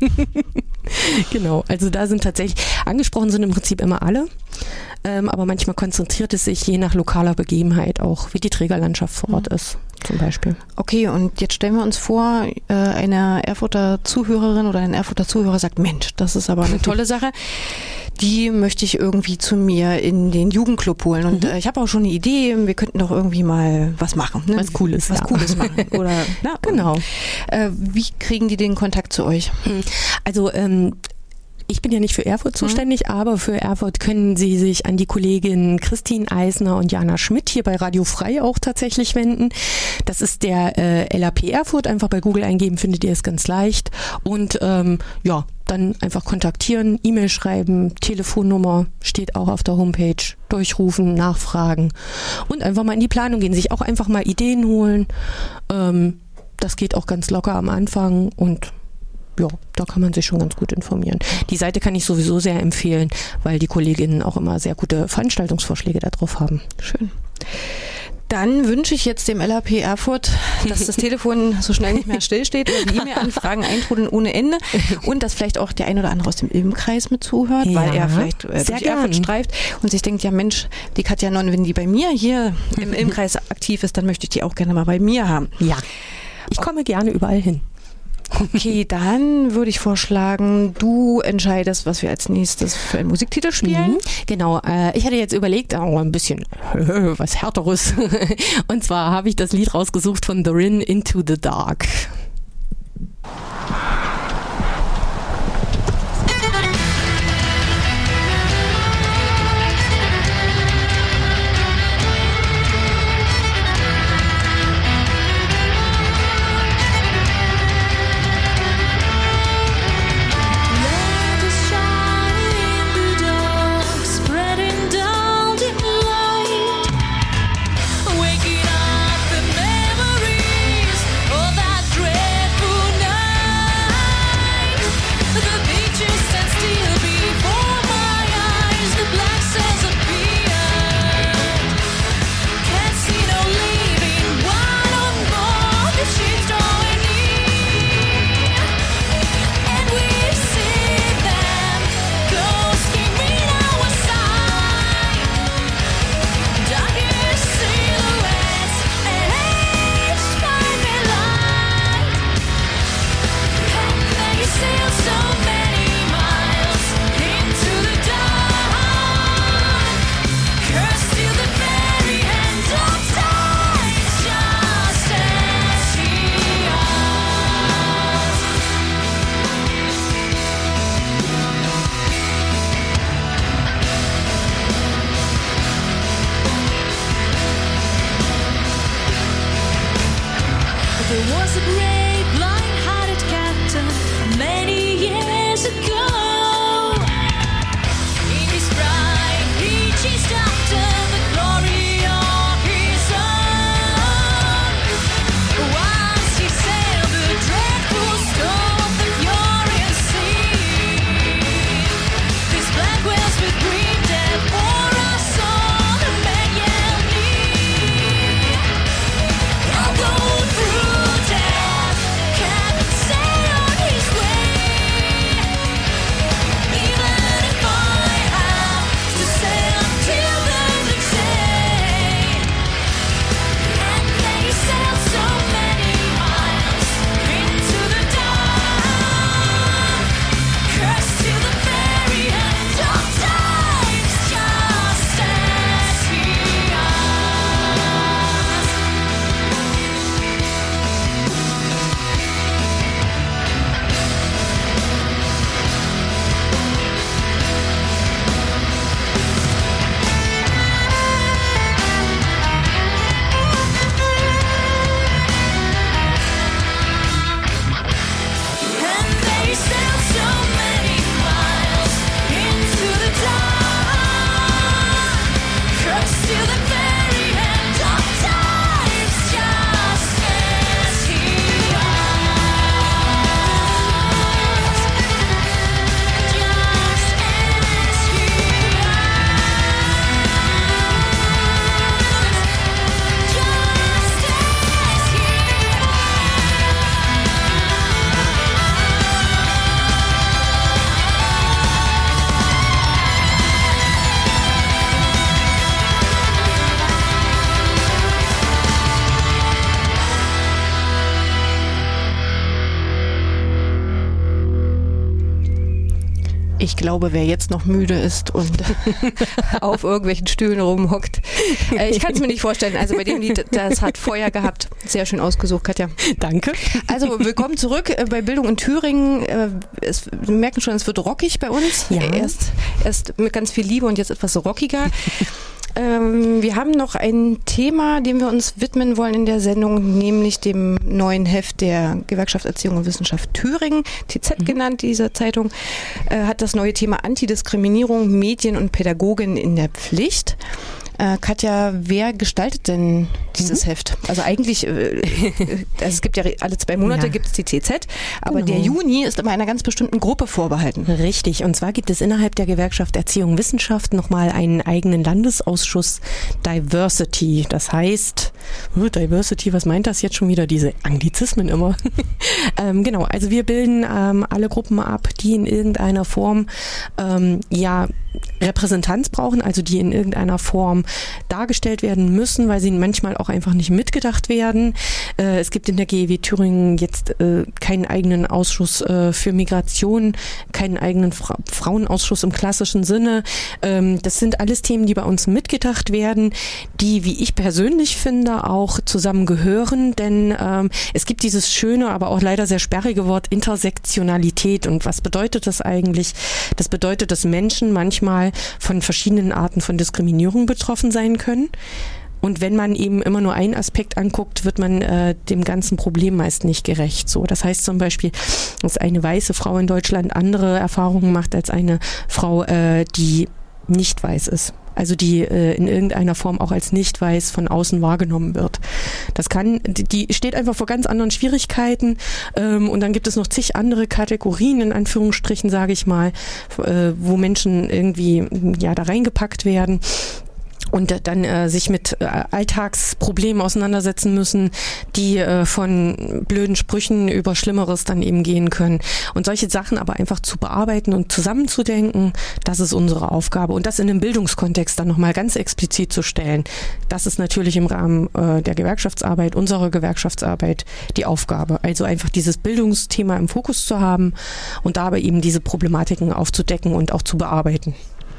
Genau, also da sind tatsächlich, angesprochen sind im Prinzip immer alle, ähm, aber manchmal konzentriert es sich je nach lokaler Begebenheit auch, wie die Trägerlandschaft vor Ort mhm. ist, zum Beispiel. Okay, und jetzt stellen wir uns vor, äh, eine Erfurter Zuhörerin oder ein Erfurter Zuhörer sagt, Mensch, das ist aber eine tolle Sache. Die möchte ich irgendwie zu mir in den Jugendclub holen. Und mhm. äh, ich habe auch schon eine Idee, wir könnten doch irgendwie mal was machen. Ne? Was Cooles. Was ja. Cooles machen. Oder, na, genau. Und, äh, wie kriegen die den Kontakt zu euch? Also, ähm, ich bin ja nicht für Erfurt zuständig, mhm. aber für Erfurt können Sie sich an die Kolleginnen Christine Eisner und Jana Schmidt hier bei Radio Frei auch tatsächlich wenden. Das ist der äh, L A P Erfurt. Einfach bei Google eingeben, findet ihr es ganz leicht. Und ähm, ja, dann einfach kontaktieren, E-Mail schreiben, Telefonnummer steht auch auf der Homepage, durchrufen, nachfragen und einfach mal in die Planung gehen, sich auch einfach mal Ideen holen. Ähm, das geht auch ganz locker am Anfang und ja, da kann man sich schon ganz gut informieren. Die Seite kann ich sowieso sehr empfehlen, weil die Kolleginnen auch immer sehr gute Veranstaltungsvorschläge da drauf haben. Schön. Dann wünsche ich jetzt dem L A P Erfurt, dass das Telefon so schnell nicht mehr stillsteht oder die E-Mail-Anfragen eintrudeln ohne Ende und dass vielleicht auch der ein oder andere aus dem Ilm-Kreis mit zuhört, ja, weil er vielleicht äh, durch Erfurt streift und sich denkt, ja Mensch, die Katja Non, wenn die bei mir hier im Ilm-Kreis aktiv ist, dann möchte ich die auch gerne mal bei mir haben. Ja, ich komme gerne überall hin. Okay, dann würde ich vorschlagen, du entscheidest, was wir als nächstes für einen Musiktitel spielen. Mhm, genau, äh, ich hatte jetzt überlegt, oh, ein bisschen äh, was Härteres. Und zwar habe ich das Lied rausgesucht von The Rin, Into the Dark. Ich glaube, wer jetzt noch müde ist und auf irgendwelchen Stühlen rumhockt, äh, ich kann es mir nicht vorstellen. Also bei dem Lied, das hat Feuer gehabt. Sehr schön ausgesucht, Katja. Danke. Also willkommen zurück äh, bei Bildung in Thüringen. Äh, es, wir merken schon, es wird rockig bei uns. Ja. Erst, erst mit ganz viel Liebe und jetzt etwas rockiger. Ähm, wir haben noch ein Thema, dem wir uns widmen wollen in der Sendung, nämlich dem neuen Heft der Gewerkschaft Erziehung und Wissenschaft Thüringen, T Z mhm. genannt, diese Zeitung, äh, hat das neue Thema Antidiskriminierung, Medien und Pädagogin in der Pflicht. Äh, Katja, wer gestaltet denn dieses mhm. Heft. Also eigentlich, äh, also es gibt ja alle zwei Monate ja. gibt es die T Z, aber genau. der Juni ist immer einer ganz bestimmten Gruppe vorbehalten. Richtig, und zwar gibt es innerhalb der Gewerkschaft Erziehung und Wissenschaft nochmal einen eigenen Landesausschuss Diversity. Das heißt, oh, Diversity, was meint das jetzt schon wieder? Diese Anglizismen immer. ähm, genau, also wir bilden ähm, alle Gruppen ab, die in irgendeiner Form ähm, ja Repräsentanz brauchen, also die in irgendeiner Form dargestellt werden müssen, weil sie manchmal auch einfach nicht mitgedacht werden. Äh, es gibt in der G E W Thüringen jetzt äh, keinen eigenen Ausschuss äh, für Migration, keinen eigenen Fra- Frauenausschuss im klassischen Sinne. Ähm, das sind alles Themen, die bei uns mitgedacht werden, die, wie ich persönlich finde, auch zusammengehören, denn ähm, es gibt dieses schöne, aber auch leider sehr sperrige Wort Intersektionalität. Und was bedeutet das eigentlich? Das bedeutet, dass Menschen manchmal von verschiedenen Arten von Diskriminierung betroffen sein können. Und wenn man eben immer nur einen Aspekt anguckt, wird man äh, dem ganzen Problem meist nicht gerecht. So, das heißt zum Beispiel, dass eine weiße Frau in Deutschland andere Erfahrungen macht als eine Frau, äh, die nicht weiß ist. Also die äh, in irgendeiner Form auch als nicht weiß von außen wahrgenommen wird. Das kann, die steht einfach vor ganz anderen Schwierigkeiten ähm, und dann gibt es noch zig andere Kategorien, in Anführungsstrichen sage ich mal, äh, wo Menschen irgendwie ja da reingepackt werden. Und dann äh, sich mit äh, Alltagsproblemen auseinandersetzen müssen, die äh, von blöden Sprüchen über Schlimmeres dann eben gehen können. Und solche Sachen aber einfach zu bearbeiten und zusammenzudenken, das ist unsere Aufgabe. Und das in einem Bildungskontext dann nochmal ganz explizit zu stellen, das ist natürlich im Rahmen äh, der Gewerkschaftsarbeit, unserer Gewerkschaftsarbeit die Aufgabe. Also einfach dieses Bildungsthema im Fokus zu haben und dabei eben diese Problematiken aufzudecken und auch zu bearbeiten.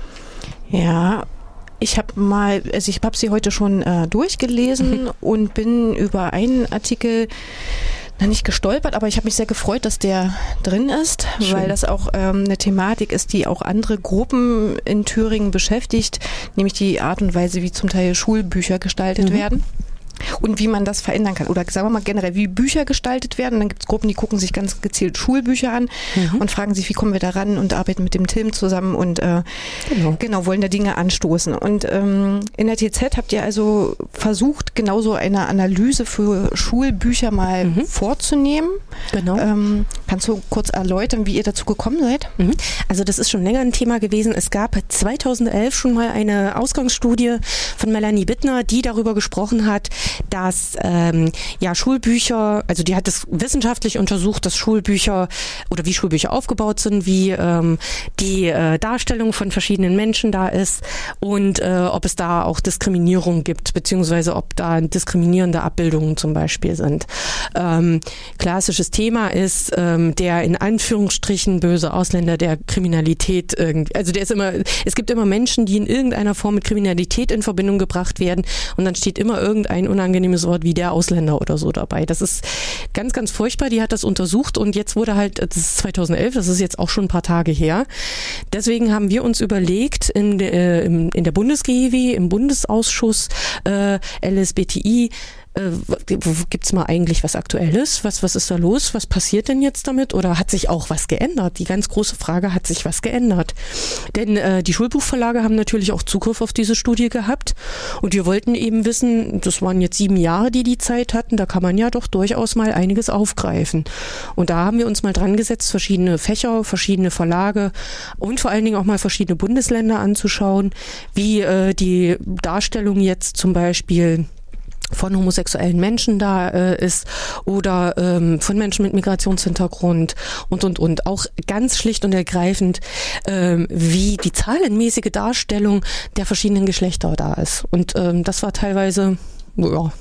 Ja, ich habe mal, also ich habe sie heute schon äh, durchgelesen und bin über einen Artikel na, nicht gestolpert, aber ich habe mich sehr gefreut, dass der drin ist, Schön. Weil das auch ähm, eine Thematik ist, die auch andere Gruppen in Thüringen beschäftigt, nämlich die Art und Weise, wie zum Teil Schulbücher gestaltet mhm. werden. Und wie man das verändern kann. Oder sagen wir mal generell, wie Bücher gestaltet werden. Und dann gibt es Gruppen, die gucken sich ganz gezielt Schulbücher an mhm. und fragen sich, wie kommen wir da ran und arbeiten mit dem Tim zusammen und äh, genau. genau wollen da Dinge anstoßen. Und ähm, in der T Z habt ihr also versucht, genauso eine Analyse für Schulbücher mal mhm. vorzunehmen. Genau. Ähm, kannst du kurz erläutern, wie ihr dazu gekommen seid? Mhm. Also das ist schon länger ein Thema gewesen. Es gab zweitausendelf schon mal eine Ausgangsstudie von Melanie Bittner, die darüber gesprochen hat, dass ähm, ja Schulbücher, also die hat es wissenschaftlich untersucht, dass Schulbücher oder wie Schulbücher aufgebaut sind, wie ähm, die äh, Darstellung von verschiedenen Menschen da ist und äh, ob es da auch Diskriminierung gibt, beziehungsweise ob da diskriminierende Abbildungen zum Beispiel sind. Ähm, klassisches Thema ist ähm, der in Anführungsstrichen böse Ausländer, der Kriminalität irgendwie, also der ist immer, es gibt immer Menschen, die in irgendeiner Form mit Kriminalität in Verbindung gebracht werden und dann steht immer irgendein unangenehmes Wort wie der Ausländer oder so dabei. Das ist ganz, ganz furchtbar. Die hat das untersucht und jetzt wurde halt, das ist zweitausendelf, das ist jetzt auch schon ein paar Tage her. Deswegen haben wir uns überlegt, in, de, äh, in der Bundes-G E W, im Bundesausschuss äh, L S B T I, Äh, gibt's mal eigentlich was Aktuelles? Was, was ist da los? Was passiert denn jetzt damit? Oder hat sich auch was geändert? Die ganz große Frage, hat sich was geändert? Denn äh, die Schulbuchverlage haben natürlich auch Zugriff auf diese Studie gehabt und wir wollten eben wissen, das waren jetzt sieben Jahre, die die Zeit hatten, da kann man ja doch durchaus mal einiges aufgreifen. Und da haben wir uns mal dran gesetzt, verschiedene Fächer, verschiedene Verlage und vor allen Dingen auch mal verschiedene Bundesländer anzuschauen, wie äh, die Darstellung jetzt zum Beispiel von homosexuellen Menschen da äh, ist oder ähm, von Menschen mit Migrationshintergrund und, und, und. Auch ganz schlicht und ergreifend, ähm, wie die zahlenmäßige Darstellung der verschiedenen Geschlechter da ist. Und ähm, das war teilweise, ja,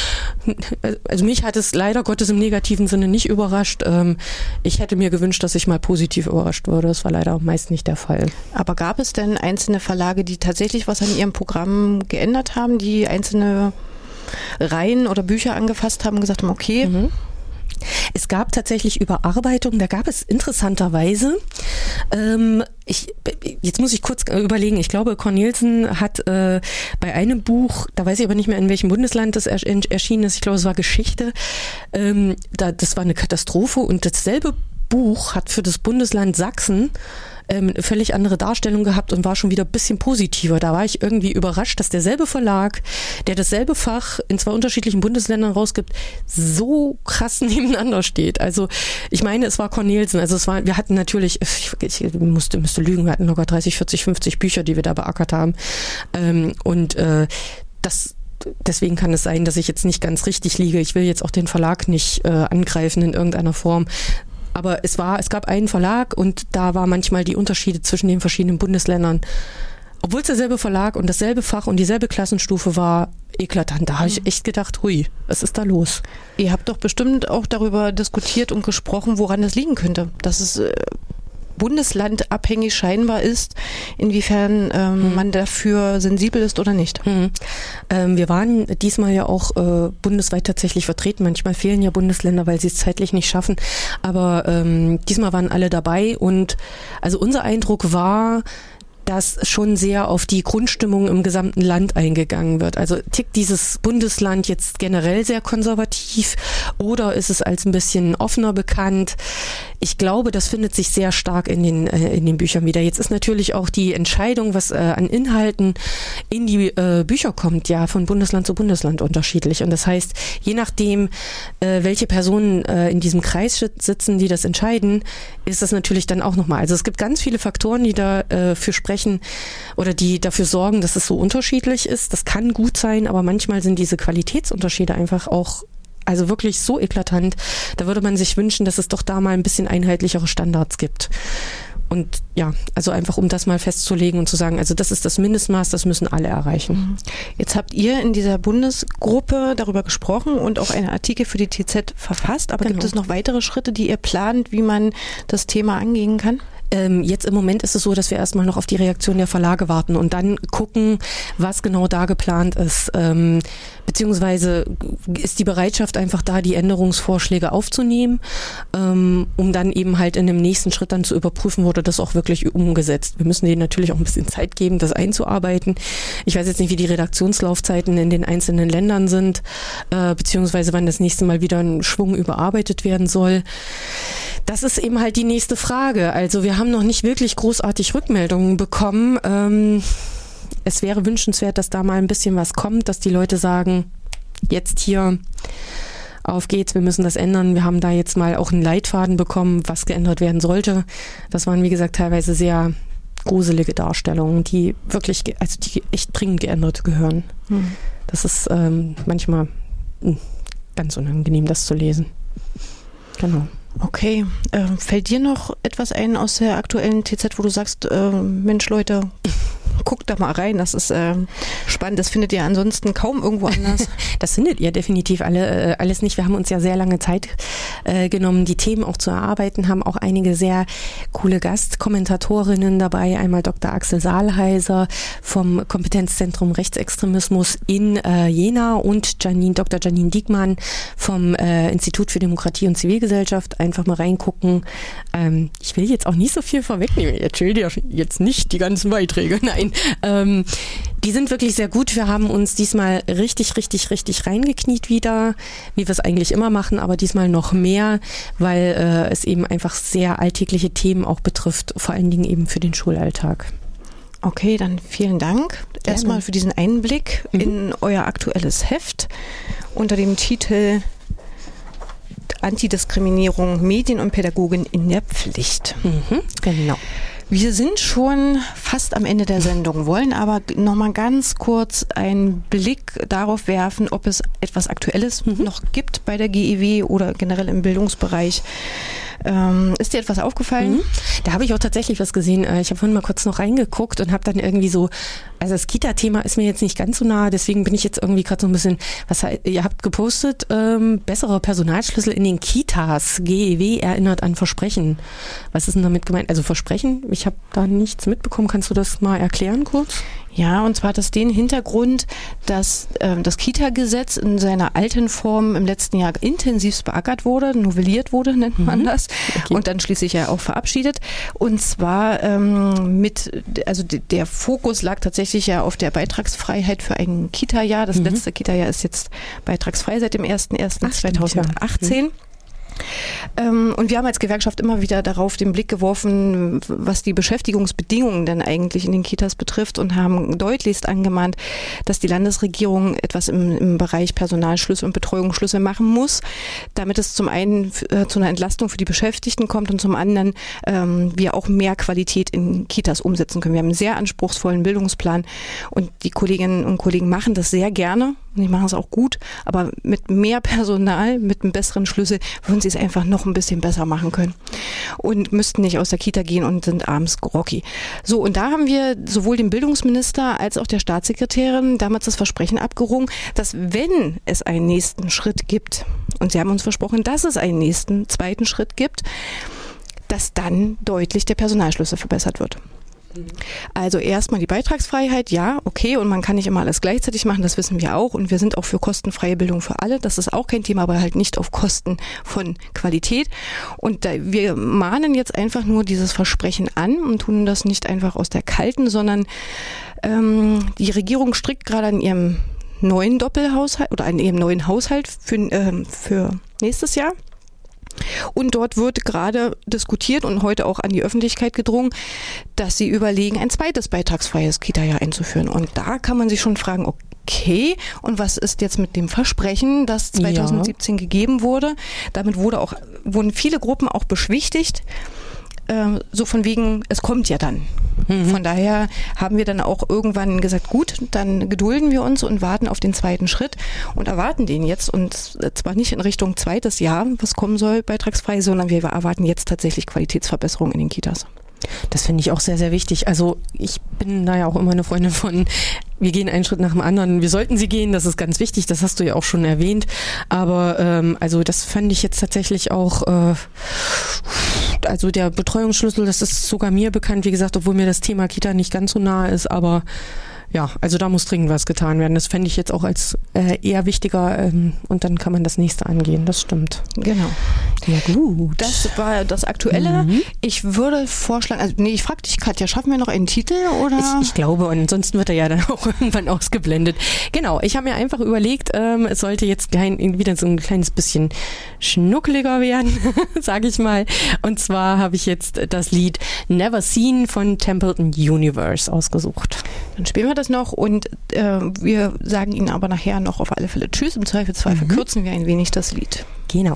also mich hat es leider Gottes im negativen Sinne nicht überrascht. Ähm, ich hätte mir gewünscht, dass ich mal positiv überrascht würde. Das war leider meist nicht der Fall. Aber gab es denn einzelne Verlage, die tatsächlich was an ihrem Programm geändert haben, die einzelne Reihen oder Bücher angefasst haben und gesagt haben, okay. Mhm. Es gab tatsächlich Überarbeitungen, da gab es interessanterweise, ähm, ich, jetzt muss ich kurz überlegen, ich glaube Cornelsen hat äh, bei einem Buch, da weiß ich aber nicht mehr, in welchem Bundesland das erschienen ist, ich glaube es war Geschichte, ähm, da, das war eine Katastrophe und dasselbe Buch hat für das Bundesland Sachsen ähm, eine völlig andere Darstellung gehabt und war schon wieder ein bisschen positiver. Da war ich irgendwie überrascht, dass derselbe Verlag, der dasselbe Fach in zwei unterschiedlichen Bundesländern rausgibt, so krass nebeneinander steht. Also ich meine, es war Cornelsen. Also es war, wir hatten natürlich, ich, ich musste, müsste lügen, wir hatten locker dreißig, vierzig, fünfzig Bücher, die wir da beackert haben. Ähm, und äh, das Deswegen kann es sein, dass ich jetzt nicht ganz richtig liege. Ich will jetzt auch den Verlag nicht äh, angreifen in irgendeiner Form. Aber es war, es gab einen Verlag und da war manchmal die Unterschiede zwischen den verschiedenen Bundesländern, obwohl es derselbe Verlag und dasselbe Fach und dieselbe Klassenstufe war, eklatant. Da habe ich echt gedacht, hui, was ist da los? Ihr habt doch bestimmt auch darüber diskutiert und gesprochen, woran das liegen könnte. Dass es äh, bundeslandabhängig scheinbar ist, inwiefern ähm, hm. man dafür sensibel ist oder nicht. Hm. Ähm, wir waren diesmal ja auch äh, bundesweit tatsächlich vertreten. Manchmal fehlen ja Bundesländer, weil sie es zeitlich nicht schaffen. Aber ähm, diesmal waren alle dabei und also unser Eindruck war, dass schon sehr auf die Grundstimmung im gesamten Land eingegangen wird. Also tickt dieses Bundesland jetzt generell sehr konservativ oder ist es als ein bisschen offener bekannt? Ich glaube, das findet sich sehr stark in den äh, in den Büchern wieder. Jetzt ist natürlich auch die Entscheidung, was äh, an Inhalten in die äh, Bücher kommt, ja von Bundesland zu Bundesland unterschiedlich. Und das heißt, je nachdem, äh, welche Personen äh, in diesem Kreis sitzen, die das entscheiden, ist das natürlich dann auch nochmal. Also es gibt ganz viele Faktoren, die da äh, für sprechen oder die dafür sorgen, dass es so unterschiedlich ist. Das kann gut sein, aber manchmal sind diese Qualitätsunterschiede einfach auch also wirklich so eklatant. Da würde man sich wünschen, dass es doch da mal ein bisschen einheitlichere Standards gibt. Und ja, also einfach um das mal festzulegen und zu sagen, also das ist das Mindestmaß, das müssen alle erreichen. Jetzt habt ihr in dieser Bundesgruppe darüber gesprochen und auch einen Artikel für die T Z verfasst, aber genau. Gibt es noch weitere Schritte, die ihr plant, wie man das Thema angehen kann? Ähm, jetzt im Moment ist es so, dass wir erstmal noch auf die Reaktion der Verlage warten und dann gucken, was genau da geplant ist. Ähm, beziehungsweise ist die Bereitschaft einfach da, die Änderungsvorschläge aufzunehmen, ähm, um dann eben halt in dem nächsten Schritt dann zu überprüfen, wurde das auch wirklich umgesetzt. Wir müssen denen natürlich auch ein bisschen Zeit geben, das einzuarbeiten. Ich weiß jetzt nicht, wie die Redaktionslaufzeiten in den einzelnen Ländern sind, äh, beziehungsweise wann das nächste Mal wieder ein Schwung überarbeitet werden soll. Das ist eben halt die nächste Frage. Also wir haben noch nicht wirklich großartig Rückmeldungen bekommen. Ähm, es wäre wünschenswert, dass da mal ein bisschen was kommt, dass die Leute sagen, jetzt hier, auf geht's, wir müssen das ändern. Wir haben da jetzt mal auch einen Leitfaden bekommen, was geändert werden sollte. Das waren, wie gesagt, teilweise sehr gruselige Darstellungen, die wirklich, also die echt dringend geändert gehören. Hm. Das ist ähm, manchmal mh, ganz unangenehm, das zu lesen. Genau. Okay, ähm, fällt dir noch etwas ein aus der aktuellen T Z, wo du sagst, äh, Mensch Leute, guckt da mal rein, das ist äh, spannend, das findet ihr ansonsten kaum irgendwo anders. Das findet ihr definitiv alle, äh, alles nicht. Wir haben uns ja sehr lange Zeit äh, genommen, die Themen auch zu erarbeiten, haben auch einige sehr coole Gastkommentatorinnen dabei, einmal Doktor Axel Saalheiser vom Kompetenzzentrum Rechtsextremismus in äh, Jena und Janine, Doktor Janine Diekmann vom äh, Institut für Demokratie und Zivilgesellschaft. Einfach mal reingucken. Ähm, ich will jetzt auch nicht so viel vorwegnehmen. Ich erzähle dir jetzt nicht die ganzen Beiträge. Nein, ähm, die sind wirklich sehr gut. Wir haben uns diesmal richtig, richtig, richtig reingekniet wieder, wie wir es eigentlich immer machen, aber diesmal noch mehr, weil äh, es eben einfach sehr alltägliche Themen auch betrifft, vor allen Dingen eben für den Schulalltag. Okay, dann vielen Dank Gerne. Erstmal für diesen Einblick mhm. in euer aktuelles Heft unter dem Titel Antidiskriminierung, Medien und Pädagogin in der Pflicht. Mhm, genau. Wir sind schon fast am Ende der Sendung, wollen aber nochmal ganz kurz einen Blick darauf werfen, ob es etwas Aktuelles mhm. noch gibt bei der G E W oder generell im Bildungsbereich. Ähm, ist dir etwas aufgefallen? Mhm. Da habe ich auch tatsächlich was gesehen. Ich habe vorhin mal kurz noch reingeguckt und habe dann irgendwie so, also das Kita-Thema ist mir jetzt nicht ganz so nah, deswegen bin ich jetzt irgendwie gerade so ein bisschen, was ihr habt gepostet, ähm, bessere Personalschlüssel in den Kitas. G E W erinnert an Versprechen. Was ist denn damit gemeint? Also Versprechen? Ich habe da nichts mitbekommen. Kannst du das mal erklären kurz? Ja, und zwar hat das den Hintergrund, dass äh, das Kita-Gesetz in seiner alten Form im letzten Jahr intensivst beackert wurde, novelliert wurde, nennt man mhm. das, okay. Und dann schließlich ja auch verabschiedet. Und zwar ähm, mit, also d- der Fokus lag tatsächlich ja auf der Beitragsfreiheit für ein Kita-Jahr. Das mhm. letzte Kita-Jahr ist jetzt beitragsfrei seit dem ersten ersten zweitausendachtzehn. Und wir haben als Gewerkschaft immer wieder darauf den Blick geworfen, was die Beschäftigungsbedingungen denn eigentlich in den Kitas betrifft und haben deutlichst angemahnt, dass die Landesregierung etwas im, im Bereich Personalschlüssel und Betreuungsschlüssel machen muss, damit es zum einen äh, zu einer Entlastung für die Beschäftigten kommt und zum anderen ähm, wir auch mehr Qualität in Kitas umsetzen können. Wir haben einen sehr anspruchsvollen Bildungsplan und die Kolleginnen und Kollegen machen das sehr gerne und die machen es auch gut, aber mit mehr Personal, mit einem besseren Schlüssel würden sie es einfach noch ein bisschen besser machen können und müssten nicht aus der Kita gehen und sind abends groggy. So, und da haben wir sowohl dem Bildungsminister als auch der Staatssekretärin damals das Versprechen abgerungen, dass wenn es einen nächsten Schritt gibt, und sie haben uns versprochen, dass es einen nächsten, zweiten Schritt gibt, dass dann deutlich der Personalschlüssel verbessert wird. Also erstmal die Beitragsfreiheit, ja, okay, und man kann nicht immer alles gleichzeitig machen, das wissen wir auch und wir sind auch für kostenfreie Bildung für alle, das ist auch kein Thema, aber halt nicht auf Kosten von Qualität und da, wir mahnen jetzt einfach nur dieses Versprechen an und tun das nicht einfach aus der Kalten, sondern ähm, die Regierung strickt gerade an ihrem neuen Doppelhaushalt oder an ihrem neuen Haushalt für, ähm, für nächstes Jahr. Und dort wird gerade diskutiert und heute auch an die Öffentlichkeit gedrungen, dass sie überlegen, ein zweites beitragsfreies Kita-Jahr einzuführen. Und da kann man sich schon fragen, okay, und was ist jetzt mit dem Versprechen, das zwanzig siebzehn ja. gegeben wurde? Damit wurde auch, wurden viele Gruppen auch beschwichtigt, äh, so von wegen, es kommt ja dann. Mhm. Von daher haben wir dann auch irgendwann gesagt, gut, dann gedulden wir uns und warten auf den zweiten Schritt und erwarten den jetzt und zwar nicht in Richtung zweites Jahr, was kommen soll, beitragsfrei, sondern wir erwarten jetzt tatsächlich Qualitätsverbesserungen in den Kitas. Das finde ich auch sehr, sehr wichtig. Also ich bin da ja auch immer eine Freundin von, wir gehen einen Schritt nach dem anderen. Wir sollten sie gehen, das ist ganz wichtig, das hast du ja auch schon erwähnt. Aber ähm, also das fand ich jetzt tatsächlich auch, äh, also der Betreuungsschlüssel, das ist sogar mir bekannt, wie gesagt, obwohl mir das Thema Kita nicht ganz so nahe ist, aber ja, also da muss dringend was getan werden. Das fände ich jetzt auch als äh, eher wichtiger ähm, und dann kann man das nächste angehen. Das stimmt. Genau. Ja gut. Das war das Aktuelle. Mhm. Ich würde vorschlagen, also nee, ich frage dich, Katja, schaffen wir noch einen Titel oder? Ich, ich glaube, und ansonsten wird er ja dann auch irgendwann ausgeblendet. Genau, ich habe mir einfach überlegt, ähm, es sollte jetzt klein, wieder so ein kleines bisschen schnuckeliger werden, sage ich mal. Und zwar habe ich jetzt das Lied Never Seen von Templeton Universe ausgesucht. Dann spielen wir das noch und äh, wir sagen Ihnen aber nachher noch auf alle Fälle Tschüss. Im Zweifelsfall mhm. verkürzen wir ein wenig das Lied. Genau.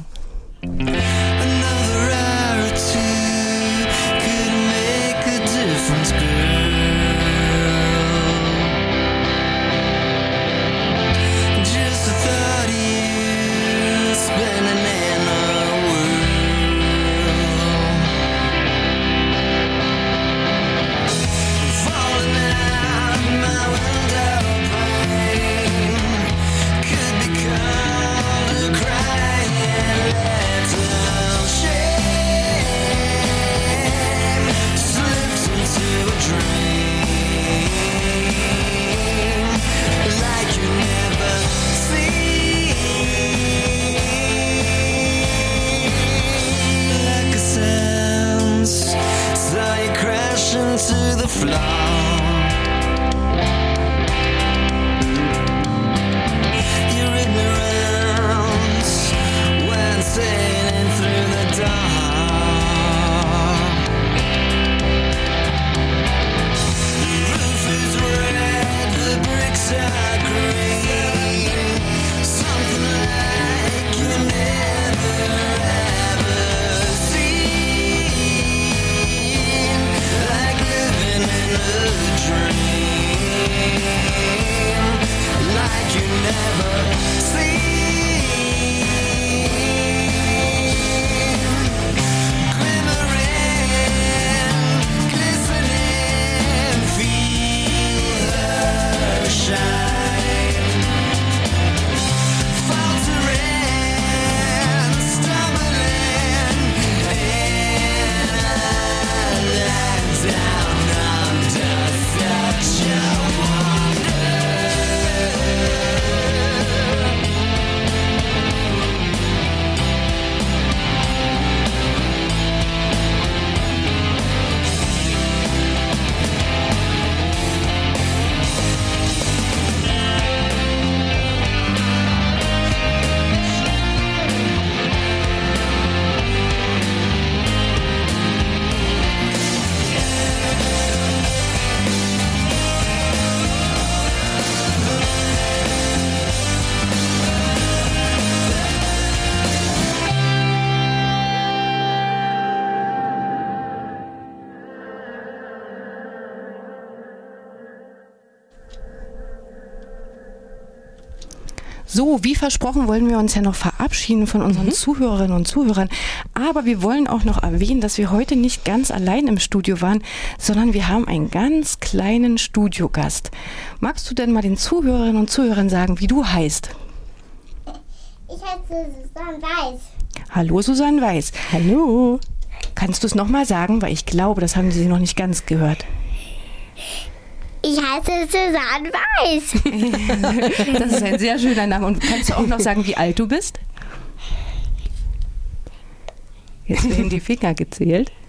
To the floor. Your ignorance went sailing through the dark. The roof is red, the bricks are green. Something like you never ever seen. Like living in a So, wie versprochen, wollen wir uns ja noch verabschieden von unseren mhm. Zuhörerinnen und Zuhörern. Aber wir wollen auch noch erwähnen, dass wir heute nicht ganz allein im Studio waren, sondern wir haben einen ganz kleinen Studiogast. Magst du denn mal den Zuhörerinnen und Zuhörern sagen, wie du heißt? Ich heiße Susanne Weiß. Hallo Susanne Weiß. Hallo. Kannst du es nochmal sagen, weil ich glaube, das haben sie noch nicht ganz gehört. Ich heiße Susanne Weiß. Das ist ein sehr schöner Name. Und kannst du auch noch sagen, wie alt du bist? Jetzt werden die Finger gezählt.